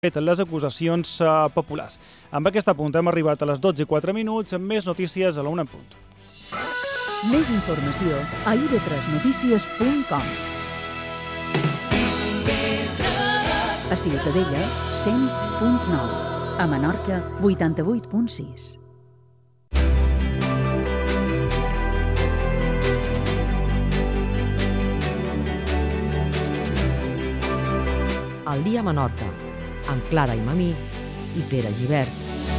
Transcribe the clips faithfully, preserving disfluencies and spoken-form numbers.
fetes les acusacions eh, populars. Amb aquesta punt hem arribat a les dotze i quatre minuts, amb més notícies a la una en punt. Més informació a i be tres notícies punt com. A Ciutadella, cent punt nou. A Menorca, vuitanta-vuit punt sis. El dia a Menorca, amb Clara Imamí i Pere Gibert.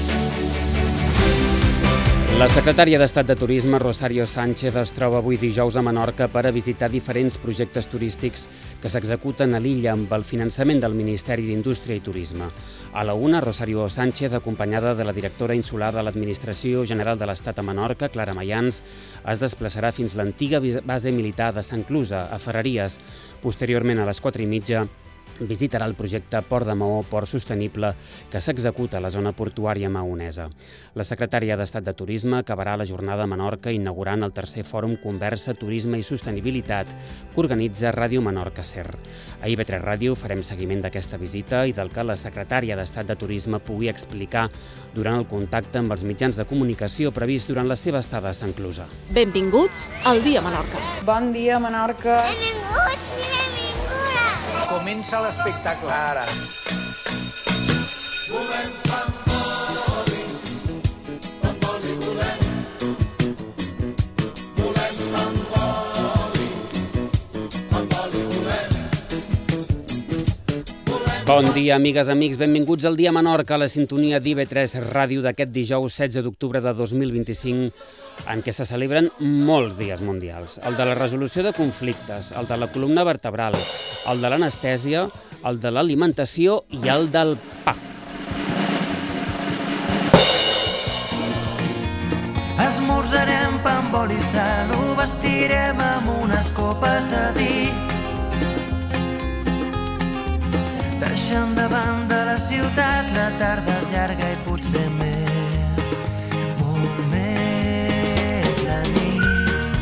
La secretària d'Estat de Turisme, Rosario Sánchez, es troba avui dijous a Menorca per a visitar diferents projectes turístics que s'executen a l'illa amb el finançament del Ministeri d'Indústria i Turisme. A la una, Rosario Sánchez, acompanyada de la directora insular de l'Administració General de l'Estat a Menorca, Clara Mayans, es desplaçarà fins l'antiga base militar de Sant Clusa, a Ferreries. Posteriorment, a les quatre i mitja, visitarà el projecte Port de Maó, Port Sostenible, que s'executa a la zona portuària maonesa. La secretària d'Estat de Turisme acabarà la jornada a Menorca inaugurant el tercer fòrum Conversa, Turisme i Sostenibilitat que organitza Ràdio Menorca Ser. A i be tres Ràdio farem seguiment d'aquesta visita i del que la secretària d'Estat de Turisme pugui explicar durant el contacte amb els mitjans de comunicació previst durant la seva estada a Sant Clusa. Benvinguts al Dia Menorca. Bon dia, Menorca. Benvinguts, benvinguda. Comença l'espectacle ara. Bon dia, amigues, amics. Benvinguts al Dia Menorca, a la sintonia d'I be tres Ràdio d'aquest dijous setze d'octubre de dos mil vint-i-cinc, en què se celebren molts dies mundials. El de la resolució de conflictes, el de la columna vertebral, el de l'anestèsia, el de l'alimentació i el del pa. Esmorzarem pa amb oli i sal, ho vestirem amb unes copes de vi. Deixem de banda la ciutat, la tarda és llarga i potser més, molt més la nit.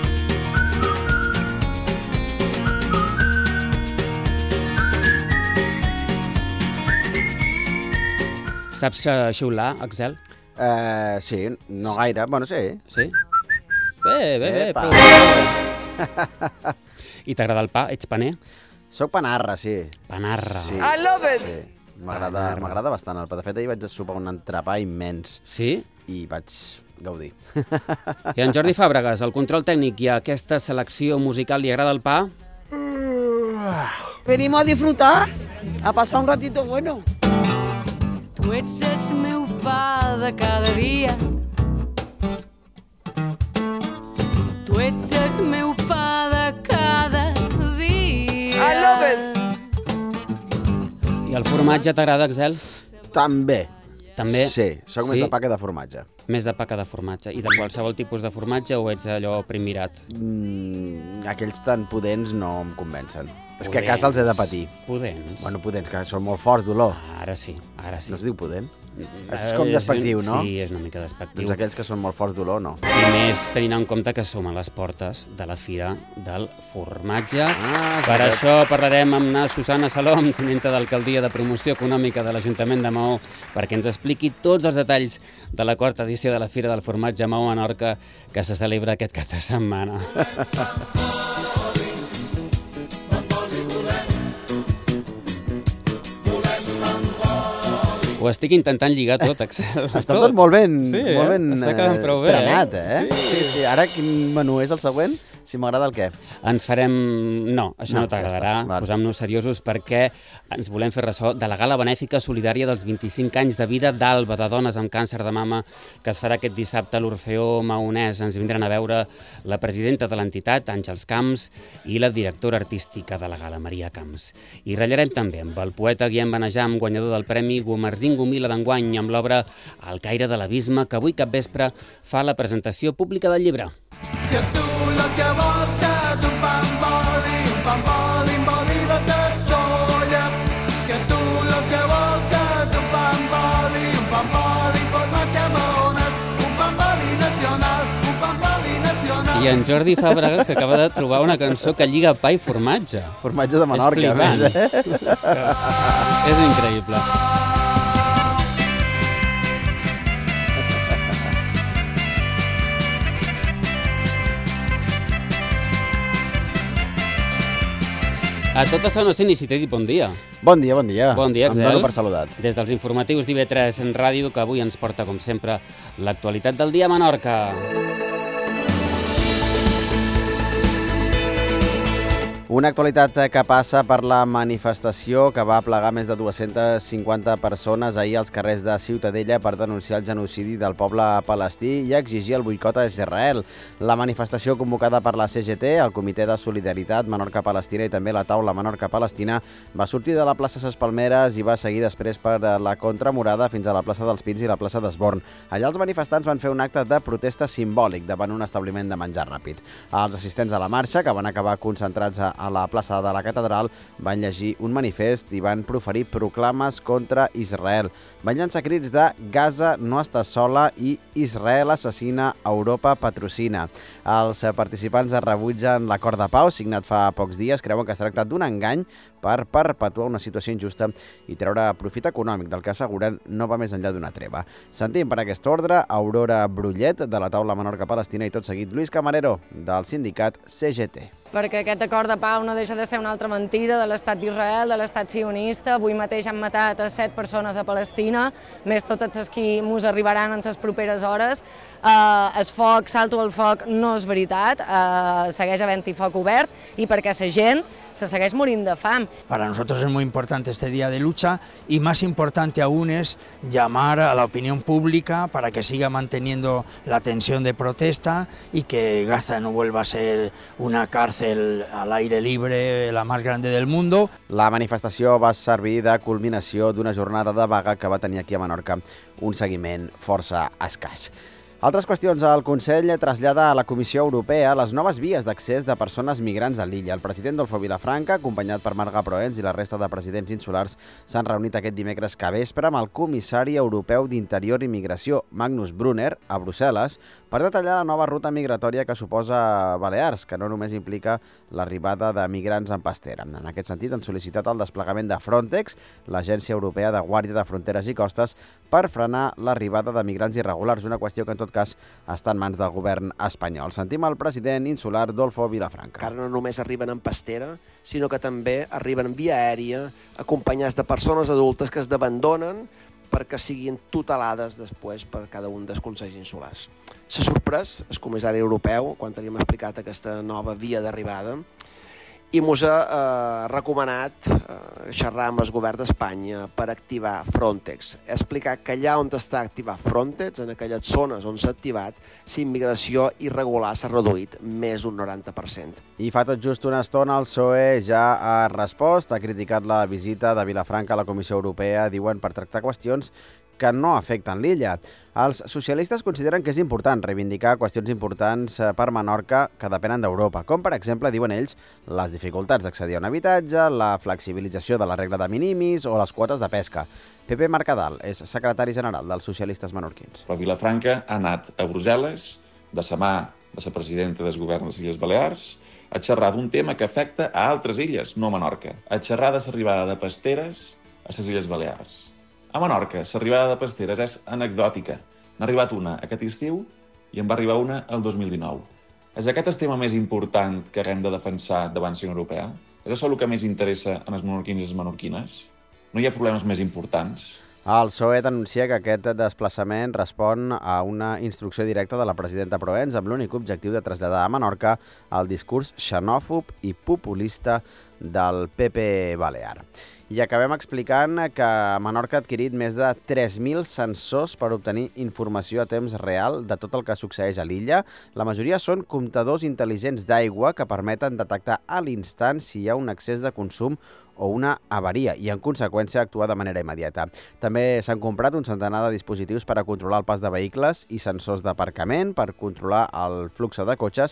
Saps uh, xiular, Axel? Uh, sí, no gaire, bueno, sí. Sí? Bé, bé, bé. Epa. Però... I t'agrada el pa? Ets paner? Soc panarra, sí. Panarra. Sí. I love it! Sí. M'agrada m'agrada bastant el pa. De fet, ahir vaig sopar un entrepà immens. Sí? I vaig gaudir. I en Jordi Fàbregas, el control tècnic i aquesta selecció musical, li agrada el pa? Venimos a disfrutar, a pasar un ratito bueno. Tu ets el meu pa de cada dia. Tu ets el meu pa de cada dia. I love it! I el formatge t'agrada, Axel? També. També? Sí, soc Sí? més de pa que de formatge. Més de pa que de formatge. I de qualsevol tipus de formatge o ets allò primirat? Mm, aquells tan pudents no em convencen. És que a Pudents. casa els he de patir. Pudents? Bueno, pudents, que són molt forts d'olor. Ara sí, ara sí. No es diu pudent? Eh, És com despectiu, no? Sí, és una mica despectiu. Doncs aquells que són molt forts d'olor, no. I més tenint en compte que som a les portes de la Fira del Formatge. Ah, per sí. això parlarem amb na Susana Salom, tinenta d'Alcaldia de Promoció Econòmica de l'Ajuntament de Maó, perquè ens expliqui tots els detalls de la quarta edició de la Fira del Formatge a Maó, Menorca, que se celebra aquest cap de setmana. Ho estic intentant lligar tot, Axel. Està tot molt ben, Sí, eh? molt ben Està quedant prou bé, trenat, eh? eh? Sí. Sí, sí. Ara quin menú és el següent? Si m'agrada el què? Ens farem... No, això no, No, no t'agradarà. ja està, val. Posem-nos seriosos perquè ens volem fer ressò de la gala benèfica solidària dels vint-i-cinc anys de vida d'Alba, de dones amb càncer de mama, que es farà aquest dissabte a l'Orfeó Maonès. Ens vindran a veure la presidenta de l'entitat, Àngels Camps, i la directora artística de la gala, Maria Camps. I ratllarem també amb el poeta Guillem Benejam, guanyador del Premi Gumersin Gomila d'enguany, amb l'obra Al caire de l'abisme, que avui capvespre fa la presentació pública del llibre. Que tu lo que vols és un pa amb oli, un pa amb oli amb olives de soia. Que tu lo que vols és un pa amb oli, un pa amb oli, formatge maones, un pa amb oli nacional, un pa amb oli nacional. I en Jordi Fàbregas, que acaba de trobar una cançó que lliga pa i formatge. Formatge de Menorca. És flipant. Eh? És, que... és increïble. A tot això no sé ni si t'he dit bon dia. Bon dia, bon dia. Bon dia, Axel. Em dono per saludat. Des dels informatius d'I V tres en ràdio, que avui ens porta, com sempre, l'actualitat del dia a Menorca. Una actualitat que passa per la manifestació que va aplegar més de dues-centes cinquanta persones ahir als carrers de Ciutadella per denunciar el genocidi del poble palestí i exigir el boicot a Israel. La manifestació convocada per la C G T, el Comitè de Solidaritat Menorca-Palestina i també la Taula Menorca-Palestina va sortir de la plaça Ses Palmeres i va seguir després per la Contramurada fins a la plaça dels Pins i la plaça d'Esborn. Allà els manifestants van fer un acte de protesta simbòlic davant un establiment de menjar ràpid. Els assistents a la marxa, que van acabar concentrats a a la plaça de la Catedral, van llegir un manifest i van proferir proclames contra Israel. Van llançar crits de Gaza no està sola i Israel assassina, Europa patrocina. Els participants rebutgen l'acord de pau signat fa pocs dies, creuen que es tracta d'un engany per perpetuar una situació injusta i treure profit econòmic del que asseguren no va més enllà d'una treva. Sentim per aquest ordre Aurora Brullet, de la Taula Menorca-Palestina, i tot seguit Luis Camarero, del sindicat C G T. Perquè aquest acord de pau no deixa de ser una altra mentida de l'estat d'Israel, de l'estat sionista. Avui mateix han matat a set persones a Palestina, més totes les que mos arribaran en les properes hores. Uh, el foc, salto al foc, no és veritat, uh, segueix havent-hi foc obert i perquè la gent se segueix morint de fam. Para nosotros es muy importante este día de lucha y más importante aún es llamar a la opinión pública para que siga manteniendo la tensión de protesta y que Gaza no vuelva a ser una cárcel al aire libre, la más grande del mundo. La manifestació va servir de culminació d'una jornada de vaga que va tenir aquí a Menorca un seguiment força escàs. Altres qüestions. El Consell trasllada a la Comissió Europea les noves vies d'accés de persones migrants a l'illa. El president Dolfo Vilafranca, acompanyat per Marga Proens i la resta de presidents insulars, s'han reunit aquest dimecres que vespre amb el comissari europeu d'Interior i Migració, Magnus Brunner, a Brussel·les, per detallar la nova ruta migratòria que suposa Balears, que no només implica l'arribada de migrants en pastera. En aquest sentit, han sol·licitat el desplegament de Frontex, l'Agència Europea de Guàrdia de Fronteres i Costes, per frenar l'arribada de migrants irregulars, una qüestió que en tot cas està en mans del govern espanyol. Sentim el president insular Dolfo Vilafranca. Encara no només arriben en pastera, sinó que també arriben via aèria, acompanyats de persones adultes que es d'abandonen perquè siguin tutelades després per cada un dels consells insulars. S'ha sorprès el comissari europeu quan teníem explicat aquesta nova via d'arribada i mos ha eh, recomanat eh, xerrar amb el govern d'Espanya per activar Frontex. He explicat que allà on està activat Frontex, en aquelles zones on s'ha activat, la immigració irregular s'ha reduït més d'un noranta per cent. I fa tot just una estona el P S O E ja ha respost, ha criticat la visita de Vilafranca a la Comissió Europea, diuen, per tractar qüestions que no afecten l'illa. Els socialistes consideren que és important reivindicar qüestions importants per Menorca que depenen d'Europa, com per exemple, diuen ells, les dificultats d'accedir a un habitatge, la flexibilització de la regla de minimis o les quotes de pesca. Pepe Mercadal és secretari general dels socialistes menorquins. La Vilafranca ha anat a Brussel·les, de sa mà de la presidenta del govern de les Illes Balears, a xerrar d'un tema que afecta a altres illes, no a Menorca, a xerrar de l'arribada de pasteres a les Illes Balears. A Menorca, l'arribada de pasteres és anecdòtica. N'ha arribat una aquest estiu i en va arribar una el dos mil dinou. És aquest el tema més important que haguem de defensar davant la Unió Europea? És això el que més interessa a les menorquins i les menorquines? No hi ha problemes més importants? El P S O E denuncia que aquest desplaçament respon a una instrucció directa de la presidenta Proens amb l'únic objectiu de traslladar a Menorca el discurs xenòfob i populista del P P balear. I acabem explicant que Menorca ha adquirit més de tres mil sensors per obtenir informació a temps real de tot el que succeeix a l'illa. La majoria són comptadors intel·ligents d'aigua que permeten detectar a l'instant si hi ha un excés de consum o una avaria i, en conseqüència, actuar de manera immediata. També s'han comprat un centenar de dispositius per a controlar el pas de vehicles i sensors d'aparcament per controlar el flux de cotxes,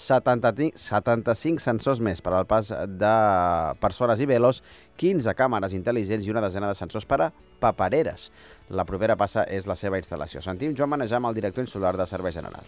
setanta-cinc sensors més per al pas de persones i velos, quinze càmeres intel·ligents i una desena de sensors per a papereres. La propera passa és la seva instal·lació. Sentim Joan Manejar, el director insular de Serveis Generals.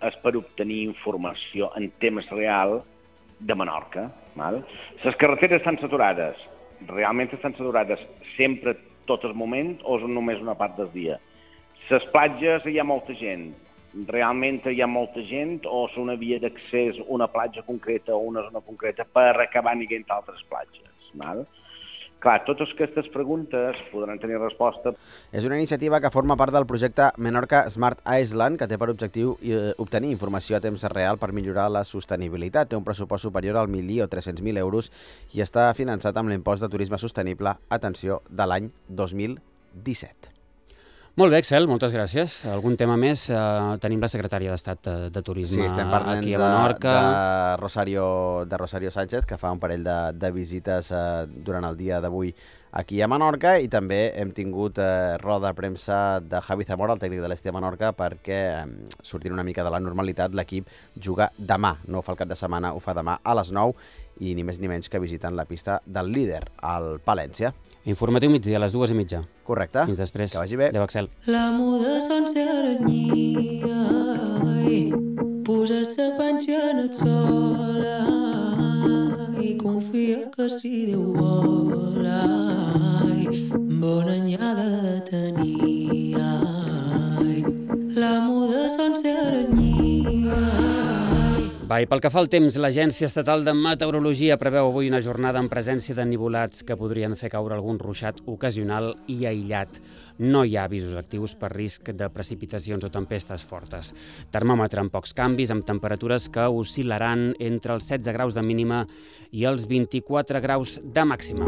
és per obtenir informació en temps real de Menorca. Val? Les carreteres estan saturades. Realment estan saturades sempre, tot el moment, o és només una part del dia? Les platges hi ha molta gent. Realment hi ha molta gent o és una via d'accés, una platja concreta o una zona concreta per acabar nivell d'altres platges? Val? Clar, totes aquestes preguntes podran tenir resposta. És una iniciativa que forma part del projecte Menorca Smart Island, que té per objectiu obtenir informació a temps real per millorar la sostenibilitat. Té un pressupost superior al milió tres-cents mil euros i està finançat amb l'impost de turisme sostenible, atenció, de l'any dos mil disset. Molt bé, Excel, moltes gràcies. Algun tema més? Uh, tenim la secretària d'Estat de, de Turisme sí, aquí a Menorca. De, de, Rosario, de Rosario Sánchez, que fa un parell de, de visites uh, durant el dia d'avui aquí a Menorca, i també hem tingut uh, roda de premsa de Javi Zamora, el tècnic de l'Esti a Menorca, perquè um, sortint una mica de la normalitat, l'equip juga demà, no ho fa el cap de setmana, ho fa demà a les nou, i ni més ni menys que visiten la pista del líder, el Palència. Informatiu migdia, a les dues i mitja. Correcte. Fins després. Que vagi bé. Adéu, Axel. La muda sense aranyia, posar-se panxa en el sol, i confia que si Déu vol, ai, bona anyada de tenir, ai, la muda sense aranyia. Va, i pel que fa al temps, l'Agència Estatal de Meteorologia preveu avui una jornada en presència de nivolats que podrien fer caure algun ruixat ocasional i aïllat. No hi ha avisos actius per risc de precipitacions o tempestes fortes. Termòmetre amb pocs canvis, amb temperatures que oscil·laran entre els setze graus de mínima i els vint-i-quatre graus de màxima.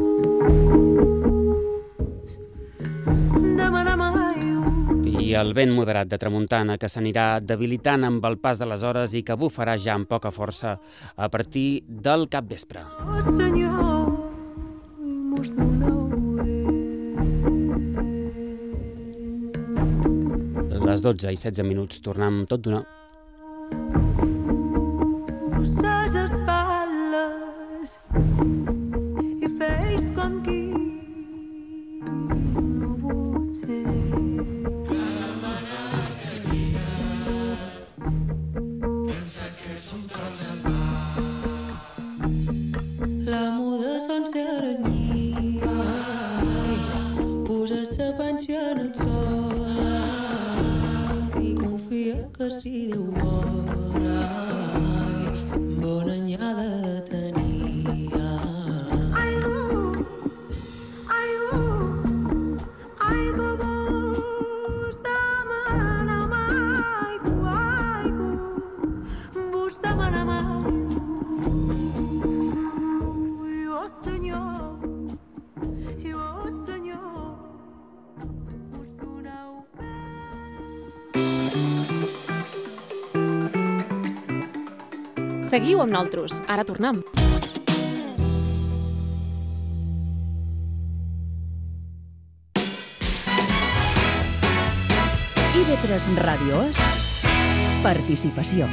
I el vent moderat de tramuntana que s'anirà debilitant amb el pas de les hores i que bufarà ja amb poca força a partir del capvespre. Les dotze i setze minuts tornem tot d'una. Ses espatlles i feis com qui no vull ser. La muda sense aranyia, posar-se panxa en el sol, i confia que si Déu vol, ai, bona anyada de tenir. Aigo, aigo, aigo, vos demanam, aigo, aigo, vos demanam, aigo. Seguiu amb nosaltres, ara tornem. I ve tres Ràdio és participació.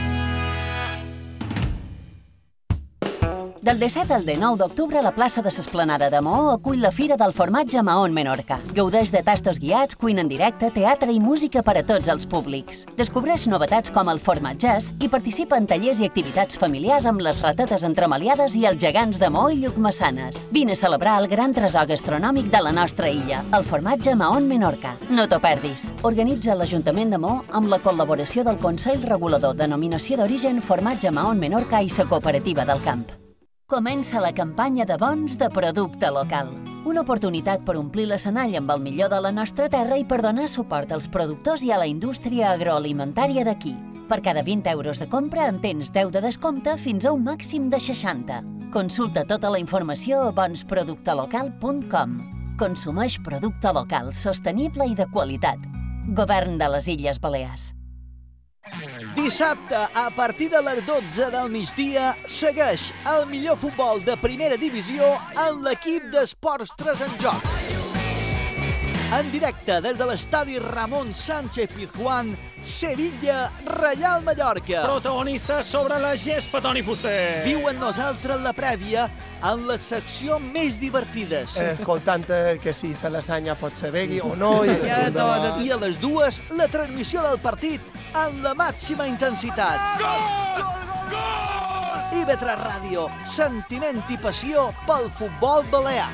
Del disset al dinou d'octubre, la plaça de l'Esplanada de Maó acull la Fira del Formatge Mahón Menorca. Gaudeix de tastos guiats, cuina en directe, teatre i música per a tots els públics. Descobreix novetats com el formatgès i participa en tallers i activitats familiars amb les ratetes entremaliades i els gegants de Maó i Llucmassanes. Vine a celebrar el gran tresor gastronòmic de la nostra illa, el Formatge Mahón Menorca. No t'ho perdis. Organitza l'Ajuntament de Maó amb la col·laboració del Consell Regulador Denominació d'Origen Formatge Mahón Menorca i la Cooperativa del Camp. Comença la campanya de bons de producte local. Una oportunitat per omplir l'escenall amb el millor de la nostra terra i per donar suport als productors i a la indústria agroalimentària d'aquí. Per cada vint euros de compra en tens deu de descompte fins a un màxim de seixanta. Consulta tota la informació a bons producte local punt com. Consumeix producte local, sostenible i de qualitat. Govern de les Illes Balears. Dissabte, a partir de les dotze del migdia, segueix el millor futbol de primera divisió en l'equip d'Esports tres en Joc. En directe des de l'estadi Ramon Sánchez Pizjuán, Sevilla, Reial Mallorca. Protagonistes sobre la gespa, Toni Fuster. Viu amb nosaltres la prèvia en la secció més divertides. Eh, escoltant que si se lasanya pot ser begui o no. I, I a les dues, la transmissió del partit en la màxima intensitat. Gol! Gol! I ve tres Ràdio, sentiment i passió pel futbol balear.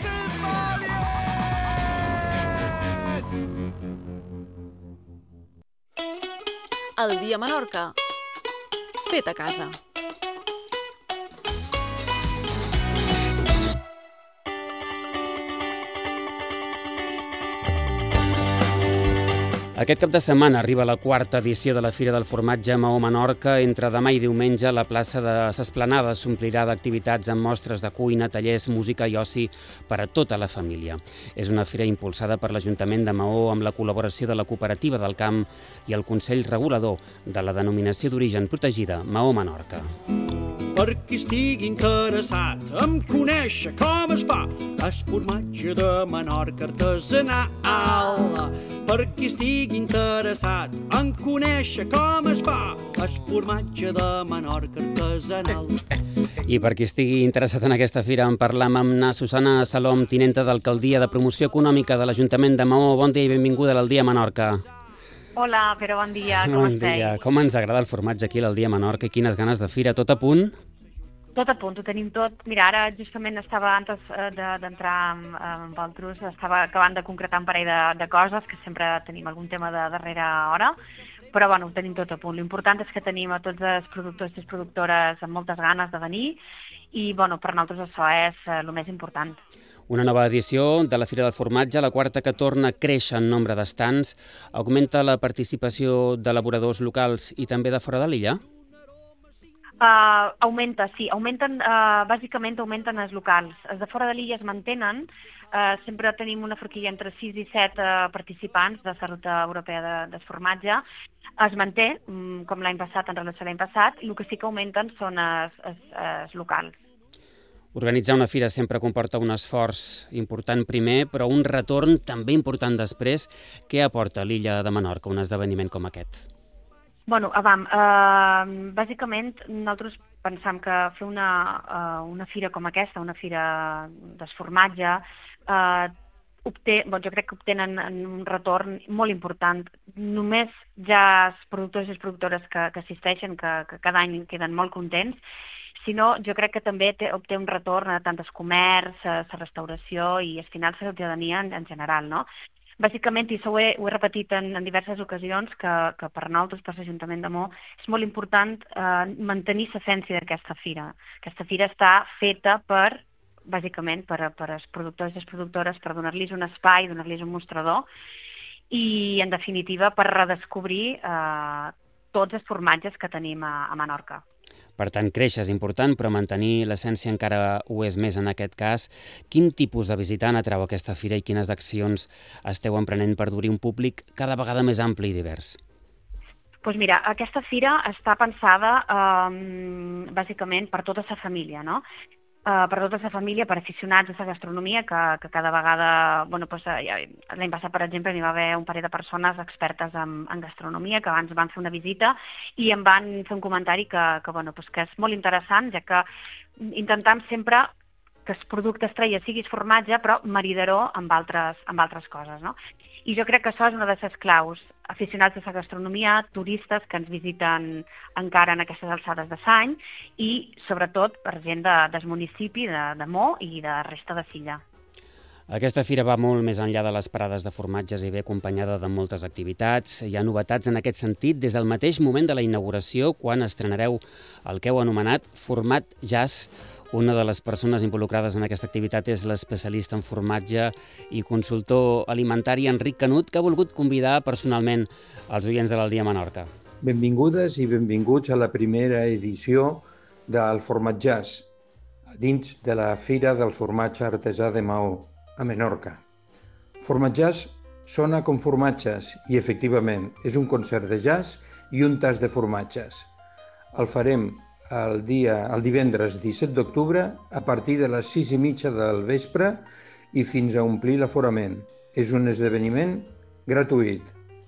El dia a Menorca. Fet a casa. Aquest cap de setmana arriba la quarta edició de la Fira del Formatge Maó Menorca. Entre demà i diumenge, la plaça de s'Esplanada s'omplirà d'activitats amb mostres de cuina, tallers, música i oci per a tota la família. És una fira impulsada per l'Ajuntament de Maó amb la col·laboració de la Cooperativa del Camp i el Consell Regulador de la denominació d'origen protegida Maó Menorca. Per qui estigui interessat en conèixer com es fa el formatge de Menorca artesanal. Per qui estigui interessat en conèixer com es fa el formatge de Menorca artesanal. I per qui estigui interessat en aquesta fira, en parlam amb na Susana Salom, tinenta d'Alcaldia de Promoció Econòmica de l'Ajuntament de Maó. Bon dia i benvinguda a l'Aldia Menorca. Hola, però bon dia, com bon esteu? Dia. Com ens agrada el formatge aquí a l'Aldia Menorca i quines ganes de fira, tot a punt? Tot a punt, ho tenim tot. Mira, ara justament estava, antes d'entrar amb, amb vosaltres, estava acabant de concretar un parell de, de coses, que sempre tenim algun tema de darrera hora, però bueno, ho tenim tot a punt. L'important és que tenim a tots els productors i les productores amb moltes ganes de venir i bueno, per nosaltres això és el més important. Una nova edició de la Fira del Formatge, la quarta que torna a créixer en nombre d'estants. Augmenta la participació d'elaboradors locals i també de fora de l'illa? Uh, augmenta, sí, augmenten, uh, bàsicament augmenten els locals. Els de fora de l'illa es mantenen, uh, sempre tenim una forquilla entre sis i set uh, participants de la ruta europea de, de formatge. Es manté, um, com l'any passat, en relació a l'any passat, i el que sí que augmenten són els, els, els locals. Organitzar una fira sempre comporta un esforç important primer, però un retorn també important després. Què aporta l'illa de Menorca un esdeveniment com aquest? Bueno, avam, eh, bàsicament nosaltres pensam que fer una, uh, una fira com aquesta, una fira d'esformatge, eh, obté, bon, jo crec que obtenen un retorn molt important. Només ja els productors i les productores que, que assisteixen, que, que cada any queden molt contents, sinó jo crec que també té, obté un retorn a tant el comerç, la restauració i al final la ciutadania en, en general, no? Bàsicament, i això ho he, ho he repetit en, en diverses ocasions, que, que per nosaltres, per l'Ajuntament de Maó, és molt important eh, mantenir l'essència d'aquesta fira. Aquesta fira està feta per, bàsicament, per, per als productors i les productores, per donar-los un espai, donar-los un mostrador, i, en definitiva, per redescobrir eh, tots els formatges que tenim a, a Menorca. Per tant, créixer és important, però mantenir l'essència encara ho és més en aquest cas. Quin tipus de visitant atrau aquesta fira i quines accions esteu emprenent per dur-hi un públic cada vegada més ampli i divers? Doncs mira, aquesta fira està pensada eh, bàsicament per tota la família, no? Uh, per tota la família, per aficionats a la gastronomia, que, que cada vegada, bueno, pues, ja, l'any passat, per exemple, hi va haver un parell de persones expertes en, en gastronomia que abans van fer una visita i em van fer un comentari que, que, bueno, pues, que és molt interessant, ja que intentem sempre que el producte estrella sigui el formatge, però maridar-ho amb altres, amb altres coses, no? I jo crec que això és una de les claus. Aficionats a la gastronomia, turistes que ens visiten encara en aquestes alçades de l'any i, sobretot, per gent de, del municipi de, de Maó i de resta de l'illa. Aquesta fira va molt més enllà de les parades de formatges i ve acompanyada de moltes activitats. Hi ha novetats en aquest sentit des del mateix moment de la inauguració, quan estrenareu el que heu anomenat Format Jazz. Una de les persones involucrades en aquesta activitat és l'especialista en formatge i consultor alimentari Enric Canut, que ha volgut convidar personalment els oients de l'Aldia Menorca. Benvingudes i benvinguts a la primera edició del Format Jazz, dins de la Fira del Formatge Artesà de Maó, a Menorca. Format Jazz sona com formatges i, efectivament, és un concert de jazz i un tas de formatges. El farem el, dia, el divendres disset d'octubre a partir de les sis i mitja del vespre i fins a omplir l'aforament. És un esdeveniment gratuït.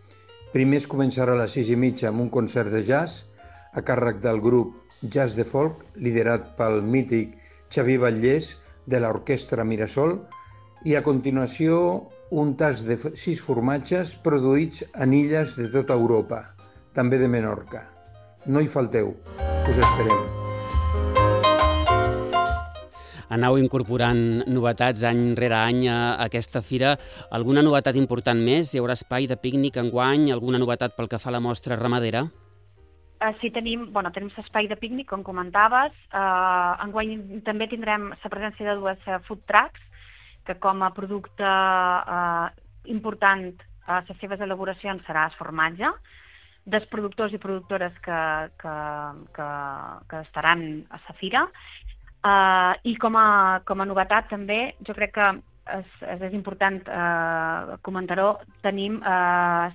Primer es començarà a les sis i mitja amb un concert de jazz a càrrec del grup Jazz de Folk, liderat pel mític Xavi Batllés de l'Orquestra Mirasol, i a continuació un tas de sis formatges produïts en illes de tota Europa, també de Menorca. No hi falteu, us esperem. Anau incorporant novetats any rere any a aquesta fira. Alguna novetat important més? Hi haurà espai de pícnic enguany? Alguna novetat pel que fa a la mostra ramadera? Uh, sí, tenim, bueno, tenim l'espai de pícnic, com comentaves. Uh, enguany també tindrem la presència de dues uh, food trucks, que com a producte uh, important a les seves elaboracions serà el formatge, dels productors i productores que, que, que, que estaran a la fira. Uh, I com a, com a novetat també, jo crec que és, és important uh, comentar-ho, tenim uh,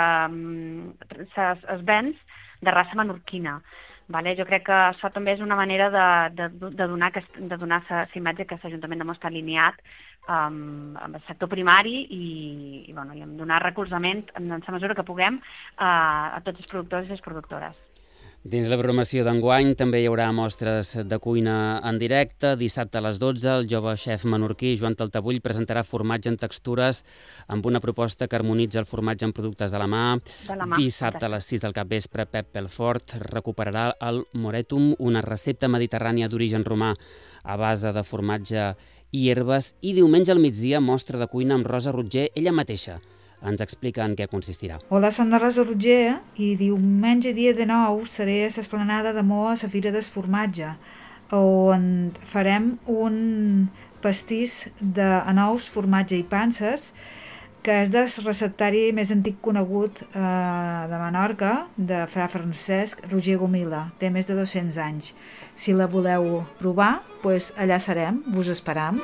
els vents de raça menorquina. Vale? Jo crec que això també és una manera de, de, de donar la donar imatge que l'Ajuntament de Mó està alineat um, amb el sector primari i, i, bueno, i donar recolzament en la mesura que puguem uh, a tots els productors i les productores. Dins la programació d'enguany també hi haurà mostres de cuina en directe. Dissabte a les dotze, el jove xef menorquí Joan Taltabull presentarà formatge en textures amb una proposta que harmonitza el formatge en productes de la mà. De la mà. Dissabte a les sis del capvespre, Pep Pelfort recuperarà el moretum, una recepta mediterrània d'origen romà a base de formatge i herbes. I diumenge al migdia, mostra de cuina amb Rosa Rotger, ella mateixa. Ens explica en què consistirà. Hola, som la Rosa Rotger i diumenge dia de nou seré a l'esplanada de Mó a la Fira del Formatge, on farem un pastís d'anous, formatge i panses, que és del receptari més antic conegut eh, de Menorca, de fra Francesc Roger Gomila. Té més de dos-cents anys. Si la voleu provar, doncs allà serem, vos esperam.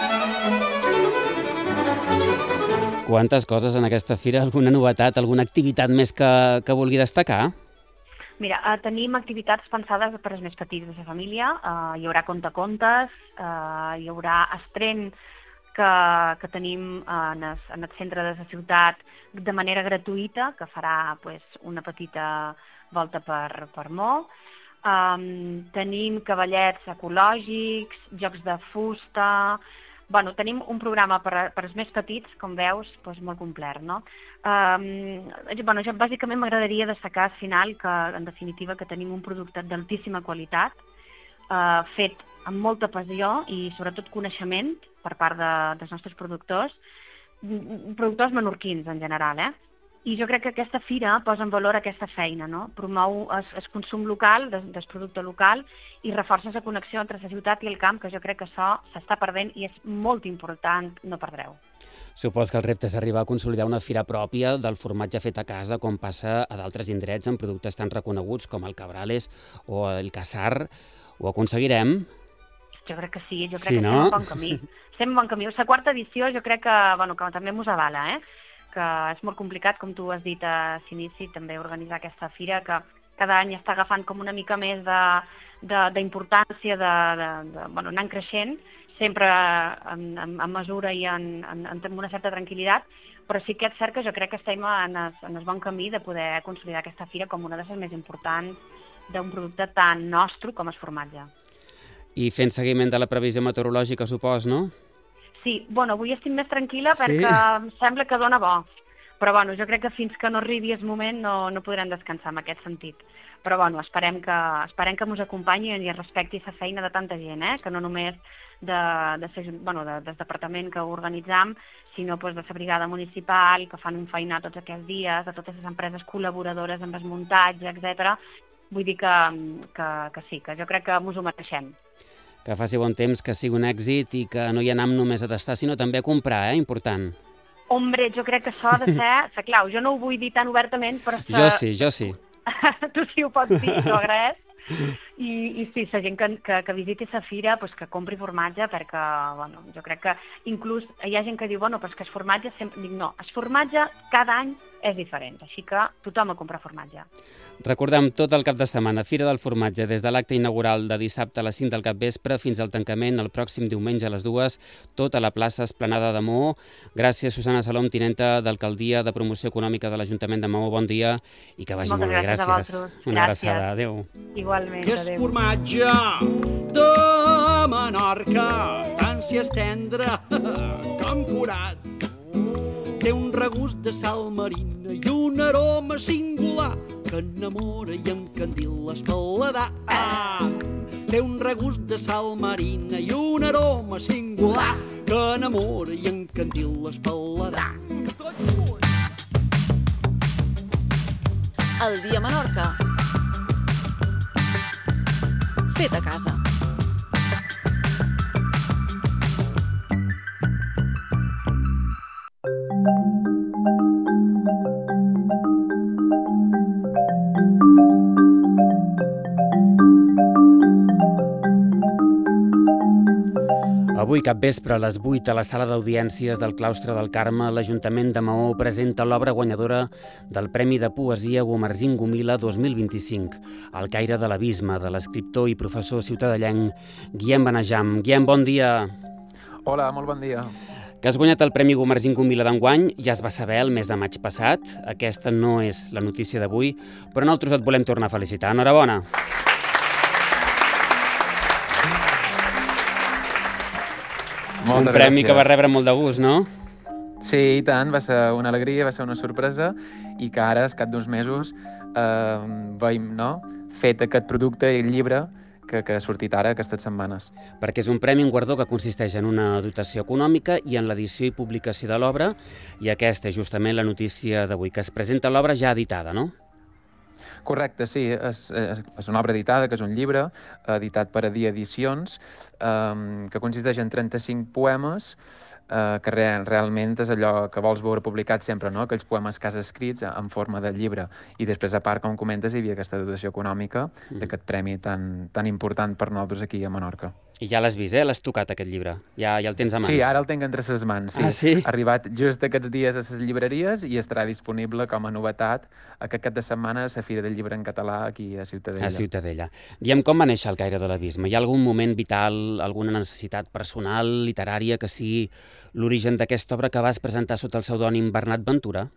Quantes coses en aquesta fira? Alguna novetat, alguna activitat més que, que vulgui destacar? Mira, eh, tenim activitats pensades per als més petits de la família. Eh, hi haurà contacontes, eh, hi haurà estren que, que tenim en el, en el centre de la ciutat de manera gratuïta, que farà pues, una petita volta per, per Mó. Um, tenim cavallets ecològics, jocs de fusta. Bueno, tenim un programa per, per als més petits, com veus, doncs molt complet, no? Um, bueno, jo bàsicament m'agradaria destacar al final que, en definitiva, que tenim un producte d'altíssima qualitat, uh, fet amb molta passió i, sobretot, coneixement per part de, dels nostres productors, productors menorquins en general, eh? I jo crec que aquesta fira posa en valor aquesta feina, no? Promou el, el consum local, del, del producte local, i reforça la connexió entre la ciutat i el camp, que jo crec que això s'està perdent i és molt important, no perdreu. Supos que el repte és arribar a consolidar una fira pròpia del formatge fet a casa, com passa a d'altres indrets amb productes tan reconeguts com el Cabrales o el Casar. Ho aconseguirem? Jo crec que sí, jo crec sí, que no? estem en bon camí. Estem en bon camí. La quarta edició jo crec que, bueno, que també mos avala, eh? Que és molt complicat, com tu has dit a l'inici, també organitzar aquesta fira, que cada any està agafant com una mica més d'importància, de, de, de, de, bueno, anant creixent, sempre en, en, en mesura i en, en, en una certa tranquil·litat, però sí que és cert que jo crec que estem en el, en el bon camí de poder consolidar aquesta fira com una de les més importants d'un producte tan nostre com el formatge. I fent seguiment de la previsió meteorològica, supos, no? Sí, bueno, avui estic més tranquil·la sí? perquè em sembla que dona bo. Però bueno, jo crec que fins que no arribi el moment no, no podrem descansar en aquest sentit. Però bueno, esperem que, esperem que ens acompanyi i respecti la feina de tanta gent, eh? Que no només de, de, bueno, de, del departament que ho organitzam, sinó pues, de la brigada municipal, que fan un feinar tots aquests dies, de totes les empreses col·laboradores amb el muntatge, etcètera. Vull dir que, que, que sí, que jo crec que ens ho mereixem. Que faci bon temps, que sigui un èxit i que no hi anem només a tastar, sinó també a comprar, eh? Important. Hombre, jo crec que això ha de ser la clau. Jo no ho vull dir tan obertament, però... Se... Jo sí, jo sí. Tu sí ho pots dir, t'ho agraeix. I, i sí, la gent que, que, que visiti la fira, pues, que compri formatge, perquè, bueno, jo crec que inclús hi ha gent que diu, bueno, però és que el formatge sempre... Dic, no, el formatge cada any és diferent, així que tothom a comprar formatge. Recordem tot el cap de setmana, Fira del Formatge, des de l'acte inaugural de dissabte a les cinc del capvespre fins al tancament el pròxim diumenge a les dues, tot a la plaça Esplanada de Maó. Gràcies, Susana Salom, tinenta d'Alcaldia de Promoció Econòmica de l'Ajuntament de Maó. Bon dia i que vagi Moltes molt bé. Gràcies. Gràcies. Una abraçada. Adéu. Igualment, que és formatge de Menorca, tant si és tendre com curat. Té un regust de sal marina i un aroma singular. que enamora i encandila el paladar. Ah! Té un regust de sal marina i un aroma singular que enamora i encandila el paladar. El dia a Menorca. Fet a casa. Avui, capvespre, a les vuit, a la sala d'audiències del Claustre del Carme, l'Ajuntament de Maó presenta l'obra guanyadora del Premi de Poesia Gumersin Gumila dos mil vint-i-cinc, El caire de l'abisme, de l'escriptor i professor ciutadellenc Guillem Benejam. Guillem, bon dia. Hola, molt bon dia. Que has guanyat el Premi Gumersin Gumila d'enguany ja es va saber el mes de maig passat. Aquesta no és la notícia d'avui, però nosaltres et volem tornar a felicitar. Enhorabona. Moltes un premi gràcies. Que va rebre molt de gust, no? Sí, i tant, va ser una alegria, va ser una sorpresa i que ara, al cap d'uns mesos, eh, veiem, no?, fet aquest producte i el llibre que, que ha sortit ara aquestes setmanes. Perquè és un premi, un guardó que consisteix en una dotació econòmica i en l'edició i publicació de l'obra, i aquesta és justament la notícia d'avui, que es presenta l'obra ja editada, no? Correcte, sí, és, és, és una obra editada, que és un llibre, editat per a Dia Edicions, eh, que consisteix en trenta-cinc poemes, eh, que real, realment és allò que vols veure publicat sempre, no?, aquells poemes que has escrits en forma de llibre. I després, a part, com comentes, hi havia aquesta dotació econòmica mm. d'aquest premi tan, tan important per nosaltres aquí a Menorca. I ja l'has vist, eh? L'has tocat, aquest llibre. Ja, ja el tens a mans. Sí, ara el tinc entre ses mans. Sí. Ah, sí? Ha arribat just aquests dies a les llibreries i estarà disponible com a novetat aquest cap de setmana a la Fira del Llibre en Català aquí a Ciutadella. A Ciutadella. Diem, com va néixer El caire de l'abisme? Hi ha algun moment vital, alguna necessitat personal, literària, que sigui l'origen d'aquesta obra que vas presentar sota el pseudònim Bernat Ventura?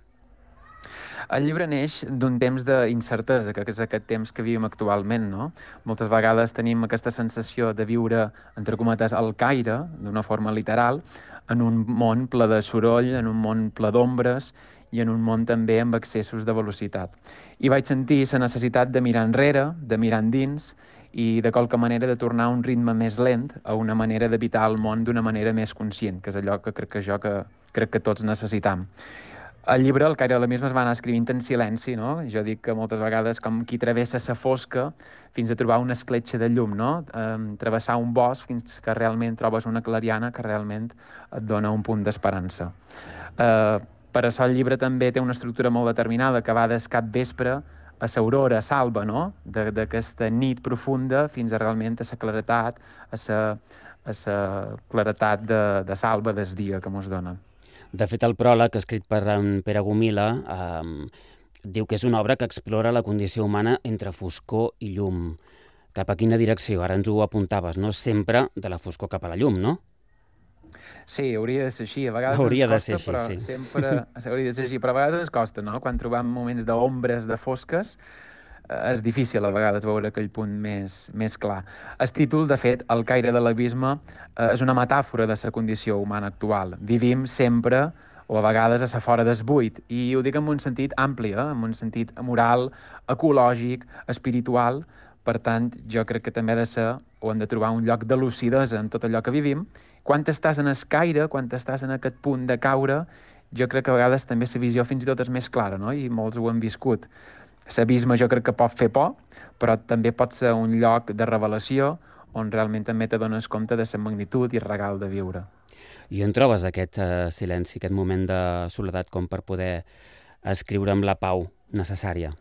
El llibre neix d'un temps d'incertesa, que és aquest temps que vivim actualment, no? Moltes vegades tenim aquesta sensació de viure, entre cometes, al Caire, d'una forma literal, en un món ple de soroll, en un món ple d'ombres i en un món també amb excessos de velocitat. I vaig sentir la necessitat de mirar enrere, de mirar endins i de qualque manera de tornar a un ritme més lent, a una manera d'habitar el món d'una manera més conscient, que és allò que crec que jo que, crec que tots necessitam. El llibre, El caire de l'abisme, es va anar escrivint en silenci, no? Jo dic que moltes vegades com qui travessa la fosca fins a trobar una escletxa de llum, no? Um, travessar un bosc fins que realment trobes una clariana que realment et dona un punt d'esperança. Uh, per això el llibre també té una estructura molt determinada que va des cap vespre a l'aurora salva, no? D'aquesta nit profunda fins a realment a la claretat, a la, a la claretat de, de salva del dia que mos donen. De fet, el pròleg, escrit per en Pere Gumila, eh, diu que és una obra que explora la condició humana entre foscor i llum. Cap a quina direcció? Ara ens ho apuntaves, no? Sempre de la foscor cap a la llum, no? Sí, hauria de ser així. A vegades hauria ens costa, de ser així, però sí. sempre... hauria de ser així, però a vegades ens costa, no? Quan trobam moments d'ombres, de fosques, és difícil a vegades veure aquell punt més, més clar. El títol, de fet, El caire de l'abisme, és una metàfora de la condició humana actual. Vivim sempre, o a vegades a la fora del buit, i ho dic en un sentit ampli, eh? En un sentit moral, ecològic, espiritual. Per tant, jo crec que també ha de ser, o hem de trobar un lloc de lucidesa en tot allò que vivim. Quan estàs en el caire, quan estàs en aquest punt de caure, jo crec que a vegades també la visió fins i tot és més clara, no? I molts ho han viscut. L'abisme jo crec que pot fer por, però també pot ser un lloc de revelació on realment també t'adones compte de la magnitud i el regal de viure. I on trobes aquest uh, silenci, aquest moment de soledat com per poder escriure amb la pau necessària?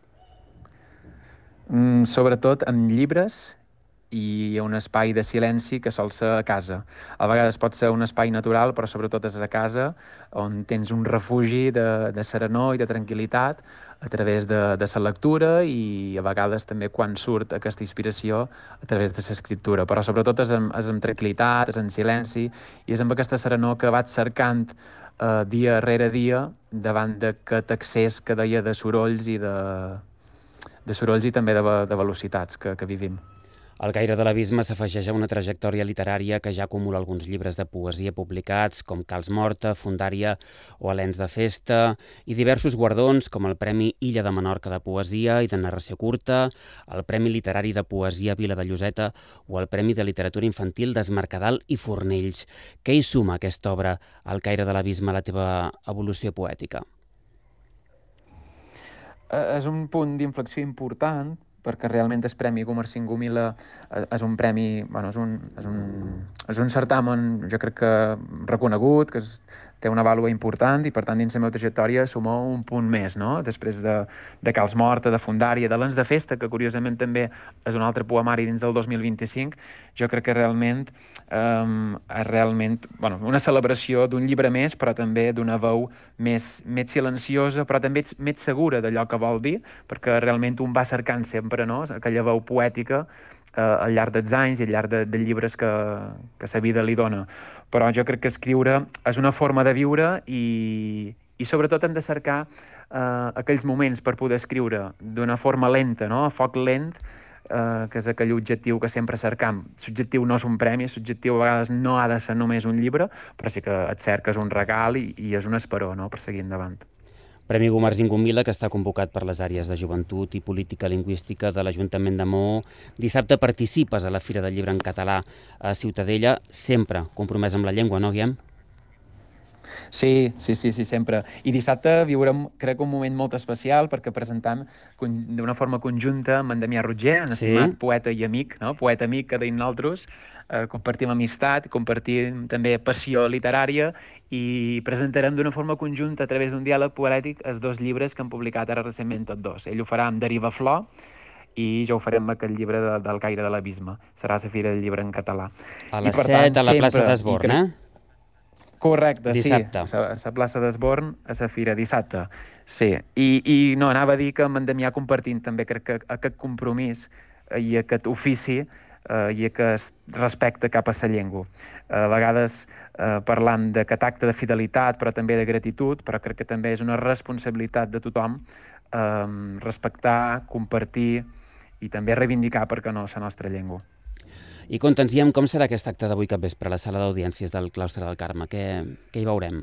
Mm, sobretot en llibres i un espai de silenci que sol ser a casa. A vegades pot ser un espai natural, però sobretot és a casa, on tens un refugi de, de serenor i de tranquil·litat a través de, de la lectura i a vegades també quan surt aquesta inspiració a través de l'escriptura. Però sobretot és amb, és amb tranquil·litat, és en silenci i és amb aquesta serenor que vaig cercant eh, dia rere dia davant d'aquest excés que deia de sorolls i de, de sorolls i també de, de velocitats que, que vivim. El Caire de l'Abisme s'afegeix a una trajectòria literària que ja acumula alguns llibres de poesia publicats, com Cals Morta, Fundària o Alens de Festa, i diversos guardons, com el Premi Illa de Menorca de Poesia i de Narració Curta, el Premi Literari de Poesia Vila de Lloseta o el Premi de Literatura Infantil d'Es Mercadal i Fornells. Què hi suma aquesta obra, El Caire de l'Abisme, a la teva evolució poètica? És un punt d'inflexió important, perquè realment el Premi Guiomar Singumila és un premi, bueno, és un, és un, és un certamen, jo crec que reconegut, que és, té una vàlua important i, per tant, dins la meva trajectòria suma un punt més, no? Després de, de Cals Morta, de Fundària, de Lens de Festa, que curiosament també és un altre poemari dins del dos mil vint-i-cinc, jo crec que realment um, és realment, bueno, una celebració d'un llibre més, però també d'una veu més, més silenciosa, però també més segura d'allò que vol dir, perquè realment un va cercant sempre, no?, aquella veu poètica eh, al llarg dels anys i al llarg de, de llibres que, que la vida li dona. Però jo crec que escriure és una forma de viure i, i sobretot hem de cercar eh, aquells moments per poder escriure d'una forma lenta, no?, a foc lent, eh, que és aquell objectiu que sempre cercam. L'objectiu no és un premi, l'objectiu a vegades no ha de ser només un llibre, però sí que et cerques un regal i, i és un esperó, no?, per seguir endavant. Premi Guiomar Singumila, que està convocat per les àrees de joventut i política lingüística de l'Ajuntament de Maó. Dissabte participes a la Fira del Llibre en Català a Ciutadella, sempre compromès amb la llengua, no, Guillem? Sí, sí, sí, sí, sempre. I dissabte viurem, crec, un moment molt especial perquè presentam d'una forma conjunta amb en Damià Roger, un estimat poeta i amic, no? Poeta amic que deim nosaltres, eh, compartim amistat, compartim també passió literària i presentarem d'una forma conjunta a través d'un diàleg poètic els dos llibres que han publicat ara recentment tots dos. Ell ho farà amb Deriva Flor i jo ho faré amb aquest llibre de, del Caire de l'Abisme. Serà la Fira del Llibre en català. A les set a la plaça d'Esborn, eh? Correcte, dissabte. Sí, a la plaça d'Esborn, a la Fira, dissabte. Sí, i, i no, anava a dir que amb en Damià compartint també crec que aquest compromís i aquest ofici eh, i aquest respecte cap a la llengua. A vegades eh, parlam d'aquest acte de fidelitat, però també de gratitud, però crec que també és una responsabilitat de tothom eh, respectar, compartir i també reivindicar, per què no, la nostra llengua. I conta'ns, Guillem, com serà aquest acte d'avui capvespre a la sala d'audiències del Claustre del Carme? Què, què hi veurem?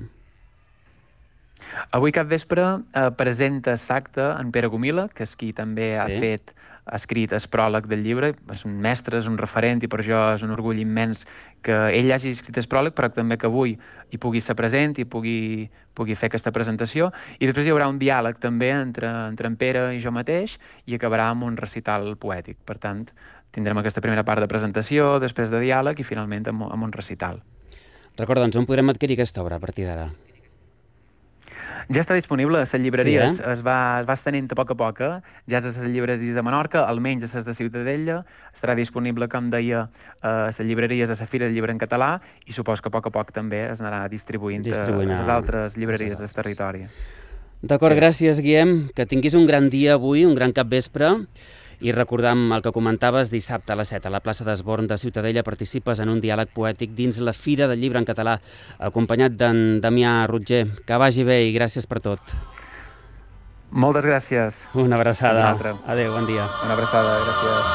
Avui capvespre eh, presenta l'acte en Pere Gomila, que és qui també sí. ha fet, ha escrit el pròleg del llibre, és un mestre, és un referent i per això és un orgull immens que ell hagi escrit el pròleg, però també que avui hi pugui ser present i pugui, pugui fer aquesta presentació. I després hi haurà un diàleg també entre, entre en Pere i jo mateix i acabarà amb un recital poètic. Per tant, tindrem aquesta primera part de presentació, després de diàleg i finalment amb, amb un recital. Recorda'ns, on podrem adquirir aquesta obra a partir d'ara? Ja està disponible a les llibreries, sí, eh? es, va, es va estenent a poc a poc, eh? Ja és a les llibreries de Menorca, almenys a les de Ciutadella, estarà disponible, com deia, a les llibreries, a la Fira del Llibre en Català, i supos que a poc a poc també es anarà distribuint, distribuint a les altres llibreries del territori. D'acord, sí. Gràcies, Guillem. Que tinguis un gran dia avui, un gran capvespre. I recordam el que comentaves, dissabte a les set a la plaça d'Esborn de Ciutadella participes en un diàleg poètic dins la Fira del Llibre en Català, acompanyat d'en Damià Roger. Que vagi bé i gràcies per tot. Moltes gràcies. Una abraçada. Adéu, bon dia. Una abraçada, gràcies.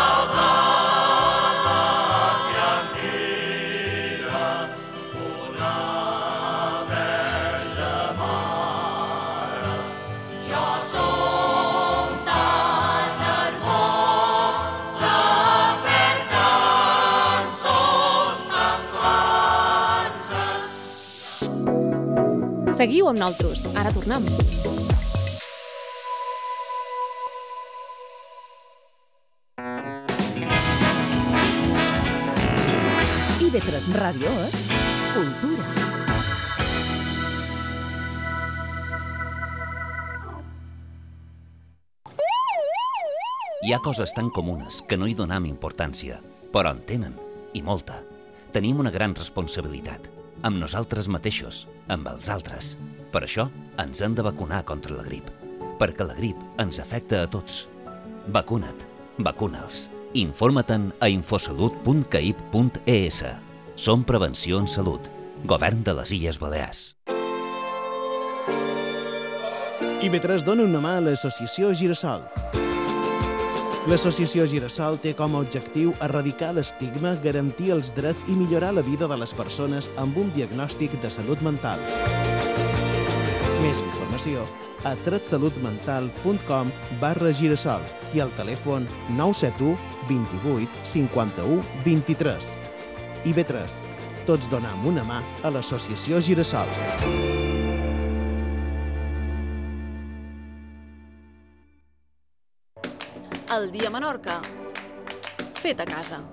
Seguiu amb nosaltres, ara tornem. I ve tres Ràdio és cultura. Hi ha coses tan comunes que no hi donem importància, però en tenen, i molta. Tenim una gran responsabilitat, amb nosaltres mateixos, amb els altres. Per això ens hem de vacunar contra la grip, perquè la grip ens afecta a tots. Vacuna't, vacuna'ls. Informa-te'n a infosalut punt caip punt es. Som Prevenció en Salut, Govern de les Illes Balears. I ve tres dona una mà a l'associació Girasol. L'associació Girassol té com a objectiu erradicar l'estigma, garantir els drets i millorar la vida de les persones amb un diagnòstic de salut mental. Més informació a tretsalutmental punt com barra girassol i al telèfon nou set u vint-i-vuit cinquanta-u vint-i-tres. I B tres. Tots donam una mà a l'associació Girassol. El dia a Menorca. Fet a casa.